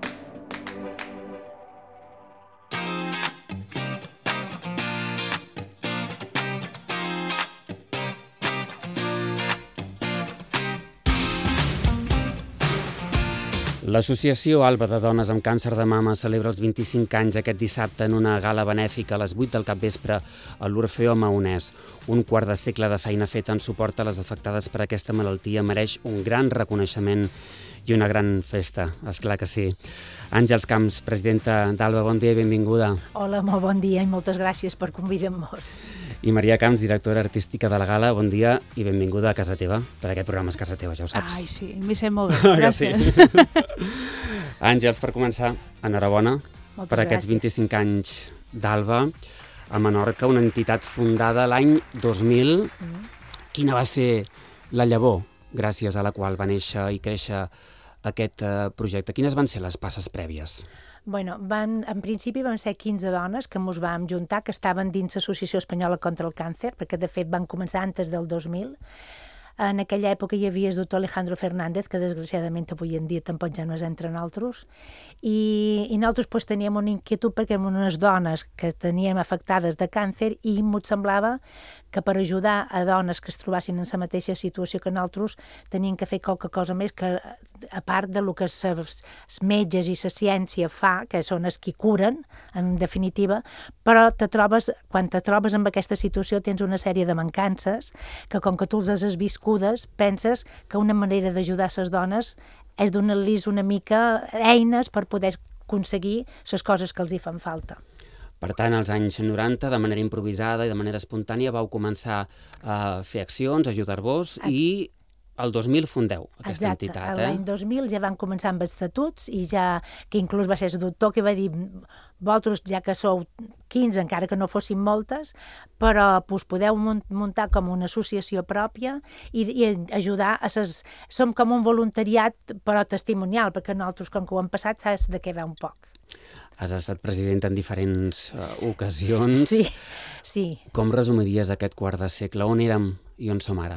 L'Associació Alba de Dones amb Càncer de Mama celebra els vint-i-cinc anys aquest dissabte en una gala benèfica a les vuit del capvespre a l'Orfeó Maonès. Un quart de segle de feina feta en suport a les afectades per aquesta malaltia mereix un gran reconeixement i una gran festa, esclar que sí. Àngels Camps, presidenta d'Alba, bon dia i benvinguda. Hola, molt bon dia i moltes gràcies per convidar-nos. I Maria Camps, directora artística de la gala, bon dia i benvinguda a casa teva, perquè aquest programa és casa teva, ja ho saps. Ai, sí, m'hi sent molt bé, gràcies. Sí. Àngels, per començar, enhorabona Moltes per aquests gràcies. vint-i-cinc anys d'Alba a Menorca, una entitat fundada l'any dos mil. Mm. Quina va ser la llavor gràcies a la qual va néixer i créixer aquest eh, projecte? Quines van ser les passes prèvies? Bueno, van, en principi van ser quinze dones que ens vam juntar, que estaven dins l'Associació Espanyola contra el Càncer, perquè de fet van començar antes del dos mil. En aquella època hi havia el doctor Alejandro Fernández, que desgraciadament avui en dia tampoc ja no és entre nosaltres, i, i nosaltres pues, teníem una inquietud perquè érem unes dones que teníem afectades de càncer i ens semblava que per ajudar a dones que es trobassin en la mateixa situació que nosaltres tenien que fer qualque cosa més que, a part de lo que els metges i la ciència fa, que són els que curen, en definitiva, però te trobes, quan te trobes en aquesta situació tens una sèrie de mancances que com que tu els has viscudes, penses que una manera d'ajudar les dones és donar-los una mica eines per poder aconseguir les coses que els hi fan falta. Per tant, als anys noranta, de manera improvisada i de manera espontània, vau començar a fer accions, a ajudar-vos, i el dos mil fundeu aquesta Exacte. entitat. Eh? L'any dos mil ja van començar amb estatuts i ja, que inclús va ser el doctor que va dir vosaltres, ja que sou quinze, encara que no fossin moltes, però pues, podeu muntar com una associació pròpia i, i ajudar a ses... Som com un voluntariat, però testimonial, perquè nosaltres, com que ho hem passat, saps de què ve un poc. Has estat presidenta en diferents uh, ocasions. Sí, sí. Com resumiries aquest quart de segle? On érem i on som ara?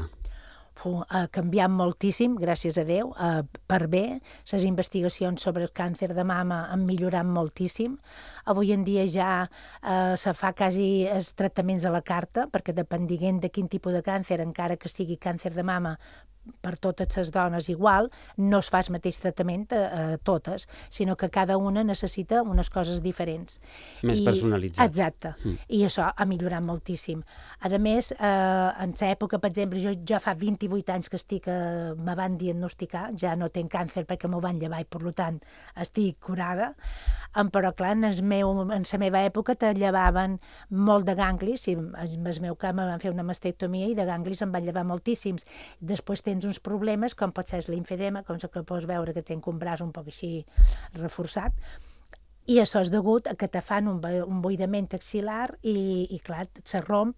Ha canviat moltíssim, gràcies a Déu, eh, per bé. Les investigacions sobre el càncer de mama han millorat moltíssim. Avui en dia ja eh, se fa quasi els tractaments a la carta, perquè depenent de quin tipus de càncer, encara que sigui càncer de mama, per totes les dones igual, no es fa el mateix tractament a, a totes, sinó que cada una necessita unes coses diferents. Més I, personalitzats. Exacte, mm. i això ha millorat moltíssim. A més, eh, en l'època, per exemple, jo ja fa vint-i-vuit anys que estic, eh, me van diagnosticar, ja no tinc càncer perquè m'ho van llevar i per tant estic curada, um, però clar, en, el meu, en la meva època te llevaven molt de ganglis, i en el meu cas me van fer una mastectomia i de ganglis em van llevar moltíssims. Després tens uns problemes, com pot ser l'infedema, com que pots veure que tenc un braç un poc així reforçat, i això és degut a que te fan un, un buidament axil·lar i, i clar, se romp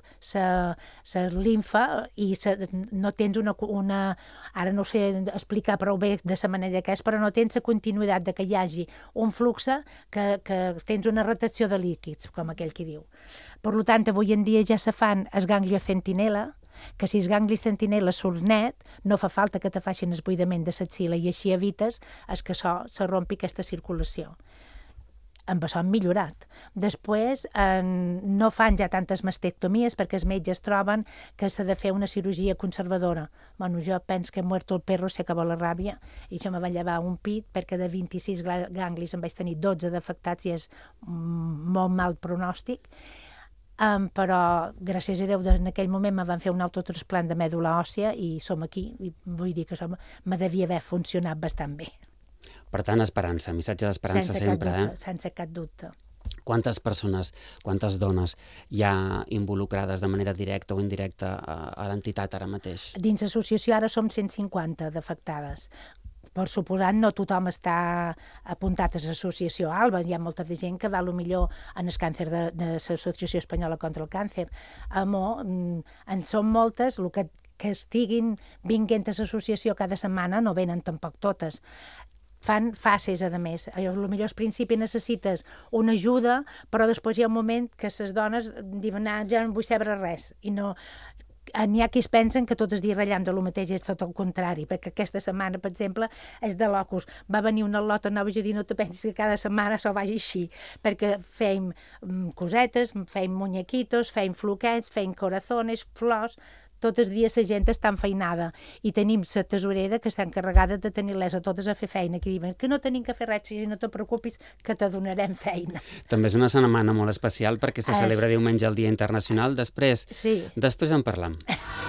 la linfa i se, no tens una, una... Ara no sé explicar prou bé de la manera que és, però no tens la continuïtat de que hi hagi un flux que, que tens una retenció de líquids, com aquell que diu. Per tant, avui en dia ja se fan el ganglio centinela, que si els ganglis centinela surt net, no fa falta que te facin el buidament de l'axil·la i així evites es que això se rompi aquesta circulació. Amb això han millorat. Després en, no fan ja tantes mastectomies perquè els metges troben que s'ha de fer una cirurgia conservadora. Bueno, jo penso que he muerto el perro, se acabó la ràbia, i jo me va llevar un pit perquè de vint-i-sis ganglis en vaig tenir dotze d'afectats i és mm, molt mal pronòstic. Um, però gràcies a Déu en aquell moment me van fer un autotrasplant de mèdula òssia i som aquí, i vull dir que som, me devia haver funcionat bastant bé. Per tant, esperança, missatge d'esperança sempre. Dubte, eh? sense cap dubte. Quantes persones, quantes dones hi ha involucrades de manera directa o indirecta a, a l'entitat ara mateix? Dins l'associació ara som cent cinquanta d'afectades. per suposat, no tothom està apuntat a l'associació ALBA, hi ha molta de gent que va a lo millor en el càncer de, de l'Associació Espanyola contra el Càncer. Amor, en són moltes, el que, que estiguin vinguent a l'associació cada setmana no venen tampoc totes. Fan fases, a més. A lo millor al principi necessites una ajuda, però després hi ha un moment que les dones diuen, ah, ja no vull saber res, i no... N'hi ha qui es pensen que tot el dia ratllant de lo mateix, és tot el contrari, perquè aquesta setmana, per exemple, és de locus. Va venir una lota nova i jo dic, no te pensis que cada setmana s'ho vagi així, perquè feim cosetes, feim muñequitos, feim floquets, feim corazones, flors, tots els dies la gent està enfeinada i tenim la tesorera que està encarregada de tenir-les a totes a fer feina, que diuen que no tenim que fer res, si no te preocupis que te donarem feina. També és una setmana molt especial perquè se celebra es... diumenge el Dia Internacional, després, sí. després en parlam.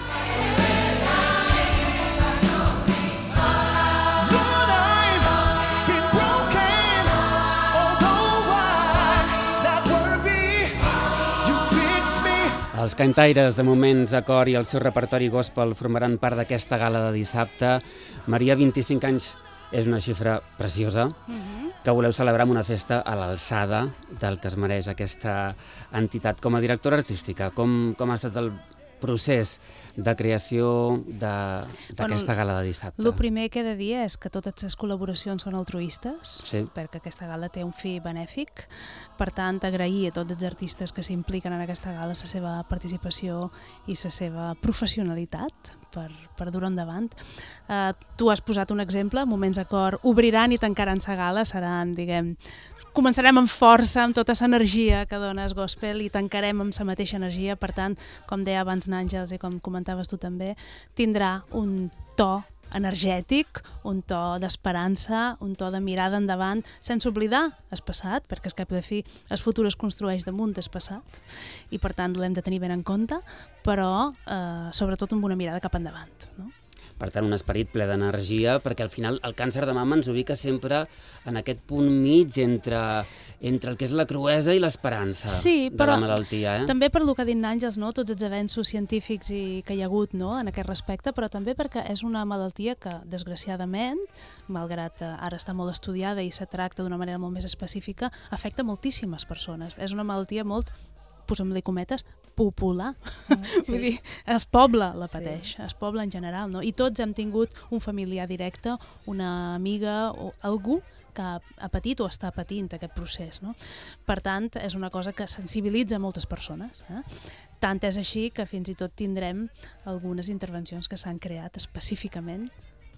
Els cantaires de Moments a Cor i el seu repertori gospel formaran part d'aquesta gala de dissabte. Maria, vint-i-cinc anys és una xifra preciosa, uh-huh. que voleu celebrar amb una festa a l'alçada del que es mereix aquesta entitat. Com a directora artística, com, com ha estat el procés de creació d'aquesta bueno, gala de dissabte? El primer que he de dir és que totes les col·laboracions són altruistes, sí. perquè aquesta gala té un fi benèfic. Per tant, agrair a tots els artistes que s'impliquen en aquesta gala la seva participació i la seva professionalitat per, per dur endavant. Uh, tu has posat un exemple, Moments a Cor obriran i tancaran la gala, seran, diguem, començarem amb força, amb tota l'energia que dona el gospel i tancarem amb la mateixa energia. Per tant, com deia abans n'Àngels i com comentaves tu també, tindrà un to energètic, un to d'esperança, un to de mirada endavant, sense oblidar el passat, perquè al cap de fi el futur es construeix damunt del passat i per tant l'hem de tenir ben en compte, però eh, sobretot amb una mirada cap endavant, no? Per tant, un esperit ple d'energia, perquè al final el càncer de mama ens ubica sempre en aquest punt mig entre, entre el que és la cruesa i l'esperança sí, de la malaltia. Eh? També per el que ha dit n'Àngels, no? Tots els avenços científics i que hi ha hagut, no? En aquest respecte, però també perquè és una malaltia que, desgraciadament, malgrat ara està molt estudiada i se tracta d'una manera molt més específica, afecta moltíssimes persones. És una malaltia molt, posem-li cometes, popular. Mm, sí. Vull dir, el poble la pateix, sí. El poble en general, no? I tots hem tingut un familiar directe, una amiga o algú que ha patit o està patint aquest procés, no? Per tant, és una cosa que sensibilitza moltes persones. Eh? Tant és així que fins i tot tindrem algunes intervencions que s'han creat específicament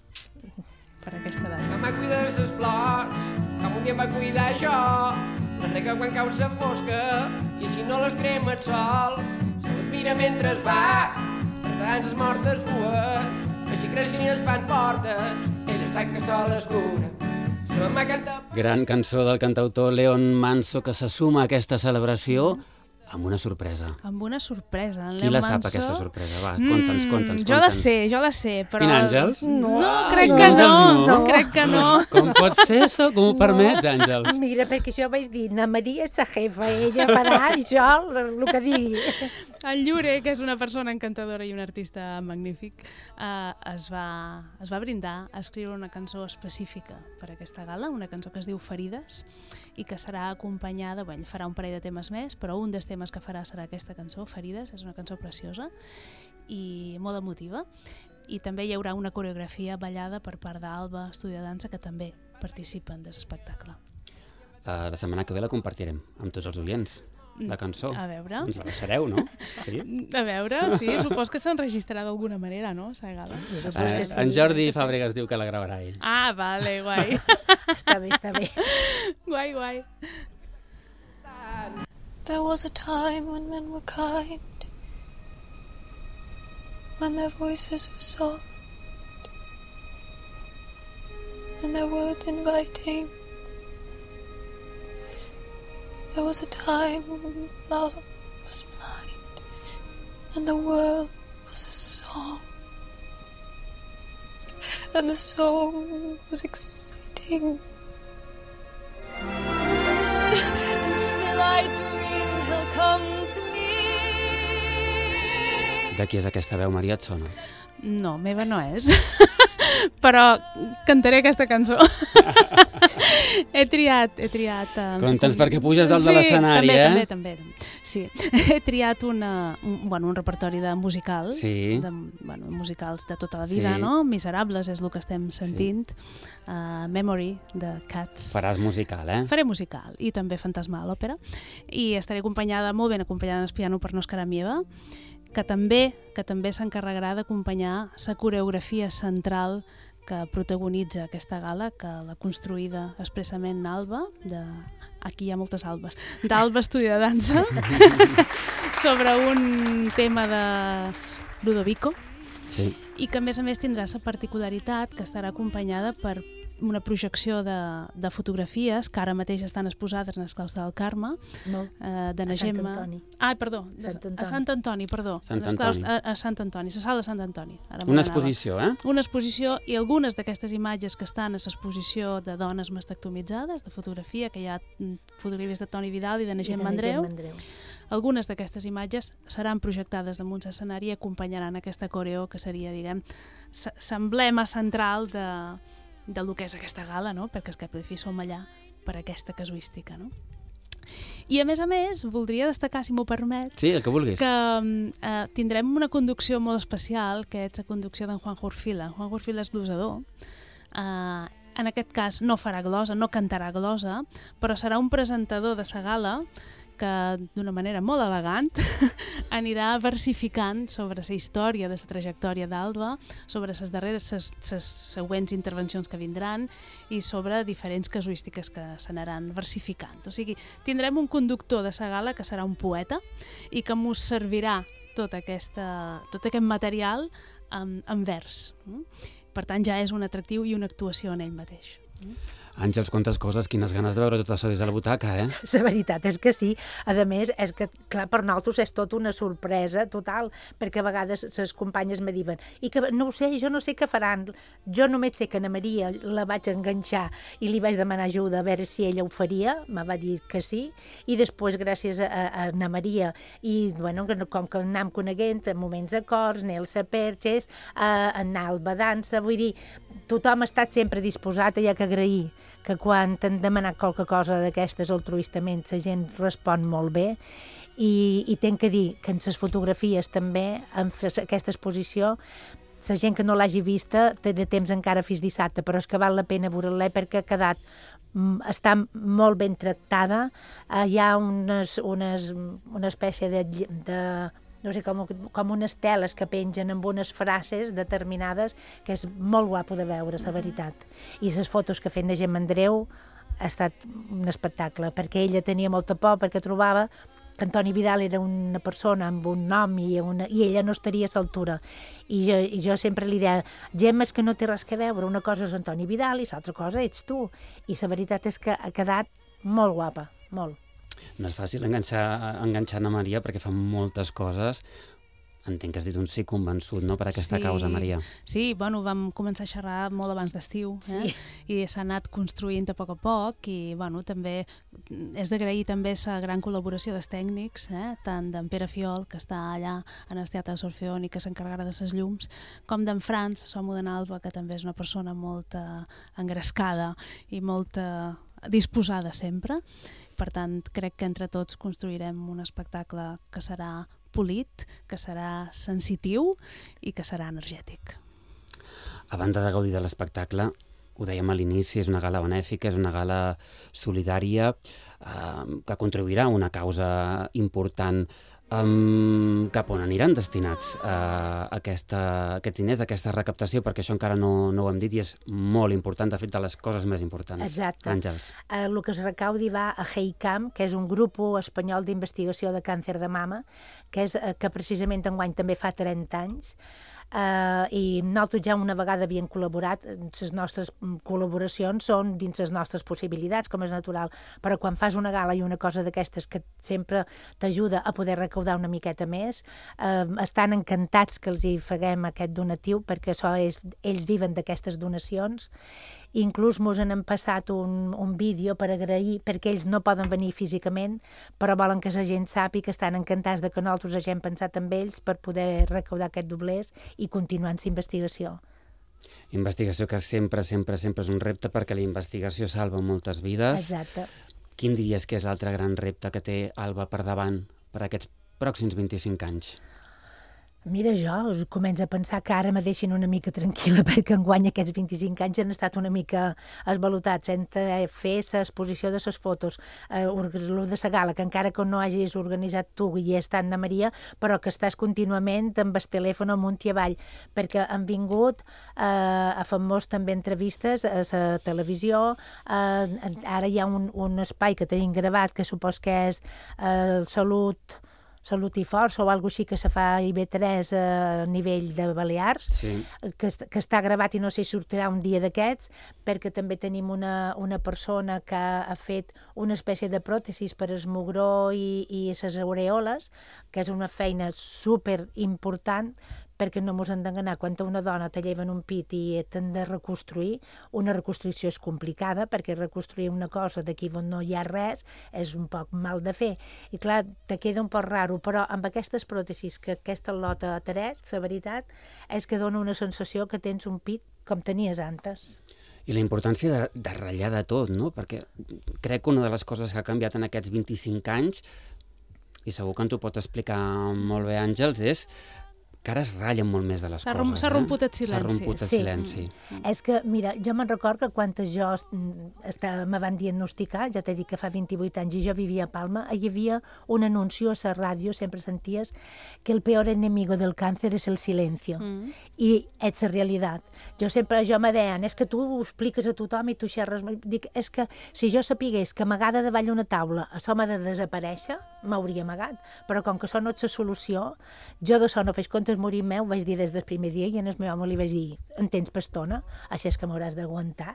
per aquesta data. Que m'ha cuidat les flors, com un dia em va cuidar jo, les rega quan cau la fosca i així no les crema el sol, se les mira mentre es va, per tant les mortes fues, així creixen i es fan fortes, ella sap que sol es cura. Gran cançó del cantautor Leon Manso que se suma a aquesta celebració amb una sorpresa. Amb una sorpresa. En Qui Leon la sap, Manso... aquesta sorpresa? Va, conta'ns, conta'ns, Jo la sé, jo la sé, però... Quin Àngels? No, no crec no. que no, no. no, crec que no. Com pot ser això? Com ho permets, Àngels? Mira, perquè jo vaig dir, na Maria és la jefa, ella farà i jo el que digui. El Llure, que és una persona encantadora i un artista magnífic, eh, es, va, es va brindar a escriure una cançó específica per aquesta gala, una cançó que es diu Ferides, i que serà acompanyada, bueno, farà un parell de temes més, però un dels temes que farà serà aquesta cançó, Ferides, és una cançó preciosa i molt emotiva, i també hi haurà una coreografia ballada per part d'Alba, Estudi de Dansa, que també participen de l'espectacle. Uh, la setmana que ve la compartirem amb tots els oients, la cançó. A veure. Ens la deixareu, no? Sí? A veure, sí, supos que s'enregistrarà d'alguna manera, no, la gala? Uh, sí. En Jordi Fàbregas diu que la gravarà ell. Ah, vale, guai. Està bé, està bé. Guai, guai. There was a time when men were kind, when their voices were soft, and their words inviting. There was a time when love was blind, and the world was a song, and the song was exciting. And still I dream he'll come to me. De qui és aquesta veu, Maria, et sona? No, meva no és. però cantaré aquesta cançó. he triat... He triat um, Conta'ns perquè puges dalt sí, de l'escenari, també, eh? també, també, també. Sí, he triat una, un, bueno, un repertori de musical, sí. de, bueno, musicals de tota la vida, sí. no? Miserables és el que estem sentint. Sí. Uh, Memory, de Cats. Faràs musical, eh? Faré musical i també fantasma a l'òpera. I estaré acompanyada, molt ben acompanyada en el piano per Òscar Amieva, que també que també s'encarregarà d'acompanyar la coreografia central que protagonitza aquesta gala, que l'ha construïda expressament Alba, de... aquí hi ha moltes Albes, d'Alba Estudi de Dansa, sobre un tema de Ludovico, sí. i que a més a més tindrà la particularitat que estarà acompanyada per una projecció de, de fotografies que ara mateix estan exposades en el claustre del Carme, no. eh, de na A Sant Gemma... Antoni. Ah, perdó, Sant Antoni. a Sant Antoni, perdó. Sant En el claustre- Antoni. A, a Sant Antoni, la sala de Sant Antoni. Ara Una m'agradava. exposició, eh? Una exposició, i algunes d'aquestes imatges que estan a l'exposició de dones mastectomitzades, de fotografia, que hi ha mm, fotografies de Toni Vidal i de na I de Gemma na Andreu. Gemma Andreu. Algunes d'aquestes imatges seran projectades damunt l'escenari i acompanyaran aquesta coreo que seria, diguem, l'emblema central de, del que és aquesta gala, no? Perquè és que per fi som allà per aquesta casuística, no? I a més a més, voldria destacar, si m'ho permets, Sí, el que vulguis. que eh, tindrem una conducció molt especial, que és la conducció d'en Juan Urfila. Juan Urfila és glosador. Eh, en aquest cas no farà glosa, no cantarà glosa, però serà un presentador de la gala que d'una manera molt elegant anirà versificant sobre la història de la trajectòria d'Alba, sobre les darreres, les, les següents intervencions que vindran i sobre diferents casuístiques que s'anaran versificant. O sigui, tindrem un conductor de la gala que serà un poeta i que mos servirà tot, aquesta, tot aquest material en, en vers. Per tant, ja és un atractiu i una actuació en ell mateix. Àngels, quantes coses, quines ganes de veure tot això des de la butaca, eh? La veritat és que sí. A més, és que, clar, per nosaltres és tot una sorpresa total, perquè a vegades les companyes me diuen i que no ho sé, jo no sé què faran. Jo només sé que Ana Maria la vaig enganxar i li vaig demanar ajuda a veure si ella ho faria, me va dir que sí, i després, gràcies a, a Ana Maria, i bueno, com que anem coneguent en moments d'acords, Nelsa Perches, a, a Alba Dansa, vull dir, tothom ha estat sempre disposat, i ha que agrair que quan t'han demanat qualque cosa d'aquestes altruistament la gent respon molt bé i, i tenc que dir que en les fotografies també, en aquesta exposició, la gent que no l'hagi vista té de temps encara fins dissabte, però és que val la pena veure-la perquè ha quedat, està molt ben tractada, hi ha unes, unes, una espècie de, de no sé, com, com unes teles que pengen amb unes frases determinades que és molt guapo de veure, la veritat. I les fotos que ha fet na Gemma Andreu ha estat un espectacle, perquè ella tenia molta por, perquè trobava que Antoni Vidal era una persona amb un nom i, una, i ella no estaria a l'altura. I jo, i jo sempre li deia, Gemma, és que no té res que veure, una cosa és Antoni Vidal i l'altra cosa ets tu. I la veritat és que ha quedat molt guapa, molt. No és fàcil enganxar, enganxar Ana Maria perquè fa moltes coses. Entenc que has dit un sí convençut, no?, per aquesta sí, causa, Maria. Sí, bueno, vam començar a xerrar molt abans d'estiu, eh? Sí. I s'ha anat construint a poc a poc i, bueno, també és d'agrair també la gran col·laboració dels tècnics, eh? Tant d'en Pere Fiol, que està allà en el Teatre de Sorfeón i que s'encarregarà de les llums, com d'en Franç, Somo d'en Alba, que també és una persona molt uh, engrescada i molt uh, disposada sempre. Per tant, crec que entre tots construirem un espectacle que serà polit, que serà sensitiu i que serà energètic. A banda de gaudir de l'espectacle, ho dèiem a l'inici, és una gala benèfica, és una gala solidària eh, que contribuirà a una causa important. Um, cap on aniran destinats uh, aquesta, aquests diners, aquesta recaptació, perquè això encara no, no ho hem dit i és molt important, de fet, de les coses més importants. Exacte. Àngels. Uh, el que es recaudi va a HEICAM, que és un grup espanyol d'investigació de càncer de mama, que, és, uh, que precisament enguany també fa trenta anys, Uh, i nosaltres ja una vegada havíem col·laborat, les nostres col·laboracions són dins les nostres possibilitats, com és natural, però quan fas una gala i una cosa d'aquestes que sempre t'ajuda a poder recaudar una miqueta més, uh, estan encantats que els hi faguem aquest donatiu, perquè això és, ells viven d'aquestes donacions. Inclús mos han passat un, un vídeo per agrair, perquè ells no poden venir físicament, però volen que la gent sàpiga que estan encantats de que nosaltres hagin pensat en ells per poder recaudar aquest doblers i continuar en la investigació. Investigació que sempre, sempre, sempre és un repte perquè la investigació salva moltes vides. Exacte. Quin diries que és l'altre gran repte que té Alba per davant per aquests pròxims vint-i-cinc anys? Mira, jo començo a pensar que ara me deixin una mica tranquil·la perquè enguany aquests vint-i-cinc anys han estat una mica esvalutats entre fer l'exposició de les fotos, eh, el de la gala, que encara que no hagis organitzat tu i és Anna Maria, però que estàs contínuament amb el telèfon amunt i avall, perquè han vingut eh, a famós també entrevistes a la televisió, eh, ara hi ha un, un espai que tenim gravat que supos que és eh, Salut... Salut i Força o alguna cosa així que se fa a I B tres a nivell de Balears, sí. que, que està gravat i no sé si sortirà un dia d'aquests, perquè també tenim una, una persona que ha fet una espècie de pròtesis per el mugró i, i les aureoles, que és una feina super important, perquè no mos hem d'enganar, quan a una dona te lleven un pit i t'han de reconstruir, una reconstrucció és complicada, perquè reconstruir una cosa d'aquí on no hi ha res és un poc mal de fer. I clar, te queda un poc raro, però amb aquestes pròtesis que aquesta lota ha tret, la veritat, és que dona una sensació que tens un pit com tenies antes. I la importància de, de ratllar de tot, no? Perquè crec que una de les coses que ha canviat en aquests vint-i-cinc anys, i segur que ens ho pot explicar molt bé Àngels, és que ara es ratllen molt més de les S'ha coses. S'ha romput el silenci. S'ha romput el sí. silenci. És que, mira, jo me'n record que quan jo me van diagnosticar, ja t'he dit que fa vint-i-vuit anys i jo vivia a Palma, hi havia un anunci a la ràdio, sempre senties que el peor enemigo del càncer és el silencio. Mm. I és la realitat. Jo sempre, jo me deien, és que tu ho expliques a tothom i tu xerres... Dic, és que si jo sapigués que amagada davall una taula això m'ha de desaparèixer, m'hauria amagat. Però com que això no és la solució, jo d'això no fes compte morir meu, vaig dir des del primer dia i en el meu home li vaig dir, en tens pastona, així és que m'hauràs d'aguantar.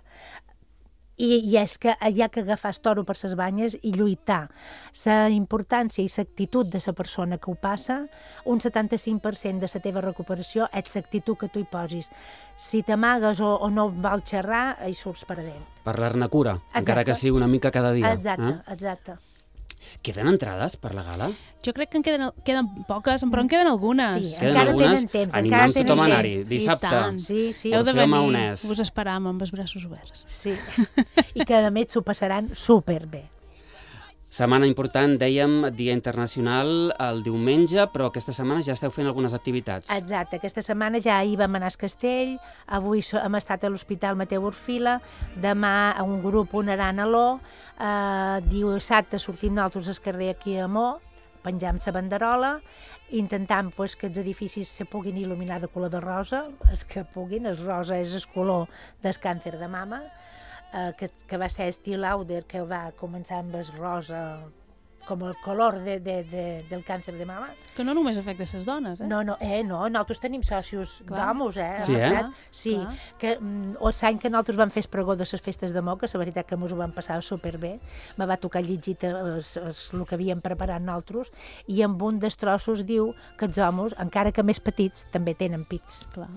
I, I és que hi ha que agafar el toro per les banyes i lluitar. La importància i l'actitud de la persona que ho passa, un setanta-cinc per cent de la teva recuperació és l'actitud que tu hi posis. Si t'amagues o, o no val xerrar, hi surts perdent. Parlar-ne cura, Exacte. encara que sigui una mica cada dia. Exacte, eh? exacte. Queden entrades per la gala? Jo crec que en queden, queden poques, però en queden algunes. Sí, queden encara algunes? tenen temps. Animant encara tenen tothom a temps. anar-hi, dissabte. I tant. Sí, sí. Heu de Orfeó venir, Maonès. us esperam amb els braços oberts. Sí, i que a més s'ho passaran superbé. Setmana important, dèiem, Dia Internacional el diumenge, però aquesta setmana ja esteu fent algunes activitats. Exacte, aquesta setmana ja hi vam anar al Castell, avui hem estat a l'Hospital Mateu Orfila, demà un grup onaran a l'O, eh, dissabte sortim nosaltres al carrer aquí a Mo, penjam la banderola, intentant pues, que els edificis se puguin il·luminar de color de rosa, els que puguin, el rosa és el color del càncer de mama, eh, que, que va ser Steve Lauder, que va començar amb el rosa com el color de, de, de, del càncer de mama. Que no només afecta les dones, eh? No, no, eh, no, nosaltres tenim socios d'homes, eh? Sí, eh? Sí, clar. Que mm, l'any que nosaltres vam fer el pregó de les festes de Mo, que la veritat que ens ho vam passar superbé, me va tocar llegir el que havíem preparat nosaltres, i amb un dels trossos diu que els homes, encara que més petits, també tenen pits. Clar.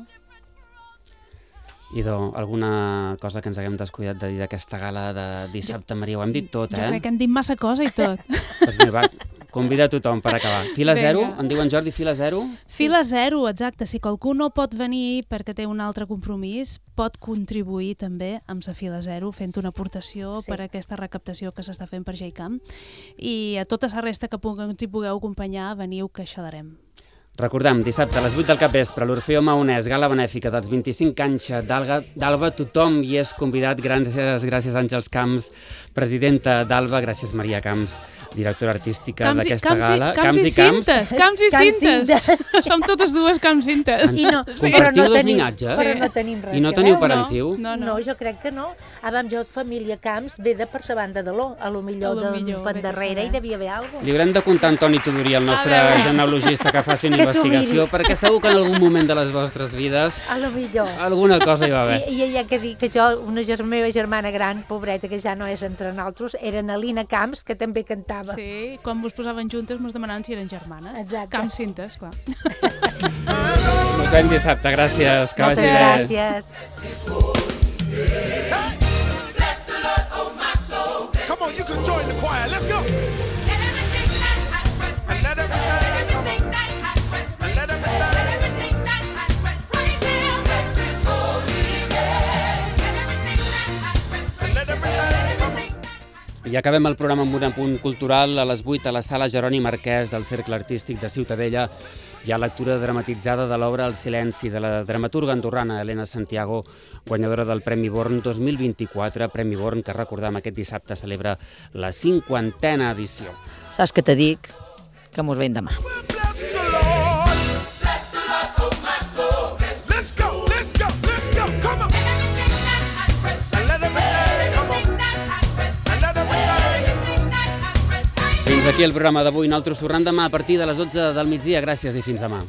Idò, alguna cosa que ens haguem descuidat de dir d'aquesta gala de dissabte, Maria? Ho hem dit tot, Jo eh? crec que hem dit massa cosa i tot. Pues mira, va, convida a tothom per acabar. Fila Vinga. zero? Em diuen Jordi, fila zero? Fila zero, exacte. Si qualcú no pot venir perquè té un altre compromís, pot contribuir també amb la fila zero fent una aportació Sí. per a aquesta recaptació que s'està fent per Geicam. I a tota la resta que pugueu, ens hi pugueu acompanyar, veniu que xalarem. Recordem, dissabte a les vuit del capvespre, l'Orfeó Maonès, gala benèfica dels vint-i-cinc anys d'Alba, tothom hi és convidat. Gràcies, gràcies Àngels Camps, presidenta d'Alba, gràcies Maria Camps, directora artística d'aquesta gala. Camps i cintes, camps i cintes. Som totes dues camps cintes. I no, Sí. però no Compartiu dos tenim, llinatges? però no tenim res. I no que teniu veure. parentiu? No, no. No, jo crec que no. Ah, vam, jo, família Camps, ve de per la banda de l'O. A lo millor, A lo de millor, per vés a darrere saber. hi devia haver alguna Li haurem de contar a Antoni Tudorí, el nostre A veure. genealogista, que faci una Que investigació, s'ho perquè segur que en algun moment de les vostres vides A lo millor. alguna cosa hi va haver. I, i hi ha que dir que jo, una ger meva germana gran, pobreta, que ja no és entre nosaltres, era Nalina Camps, que també cantava. Sí, quan vos posaven juntes mos demanaven si eren germanes. Exacte. Camps cintes, clar. Ens veiem dissabte, gràcies, que Moltes vagi bé. gràcies. Come on, you can join the choir. Let's go. And let everything, and let everything, I acabem el programa amb un apunt cultural. A les vuit a la sala Jeroni Marquès del Cercle Artístic de Ciutadella hi ha lectura dramatitzada de l'obra El silenci de la dramaturga andorrana Elena Santiago, guanyadora del Premi Born dos mil vint-i-quatre, Premi Born que recordem aquest dissabte celebra la cinquantena edició. Saps què te dic? Que mos veiem demà. Fins aquí el programa d'avui. Nosaltres tornem demà a partir de les dotze del migdia. Gràcies i fins demà.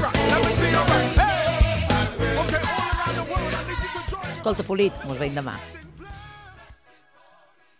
Escolta, Polit, mos veiem demà.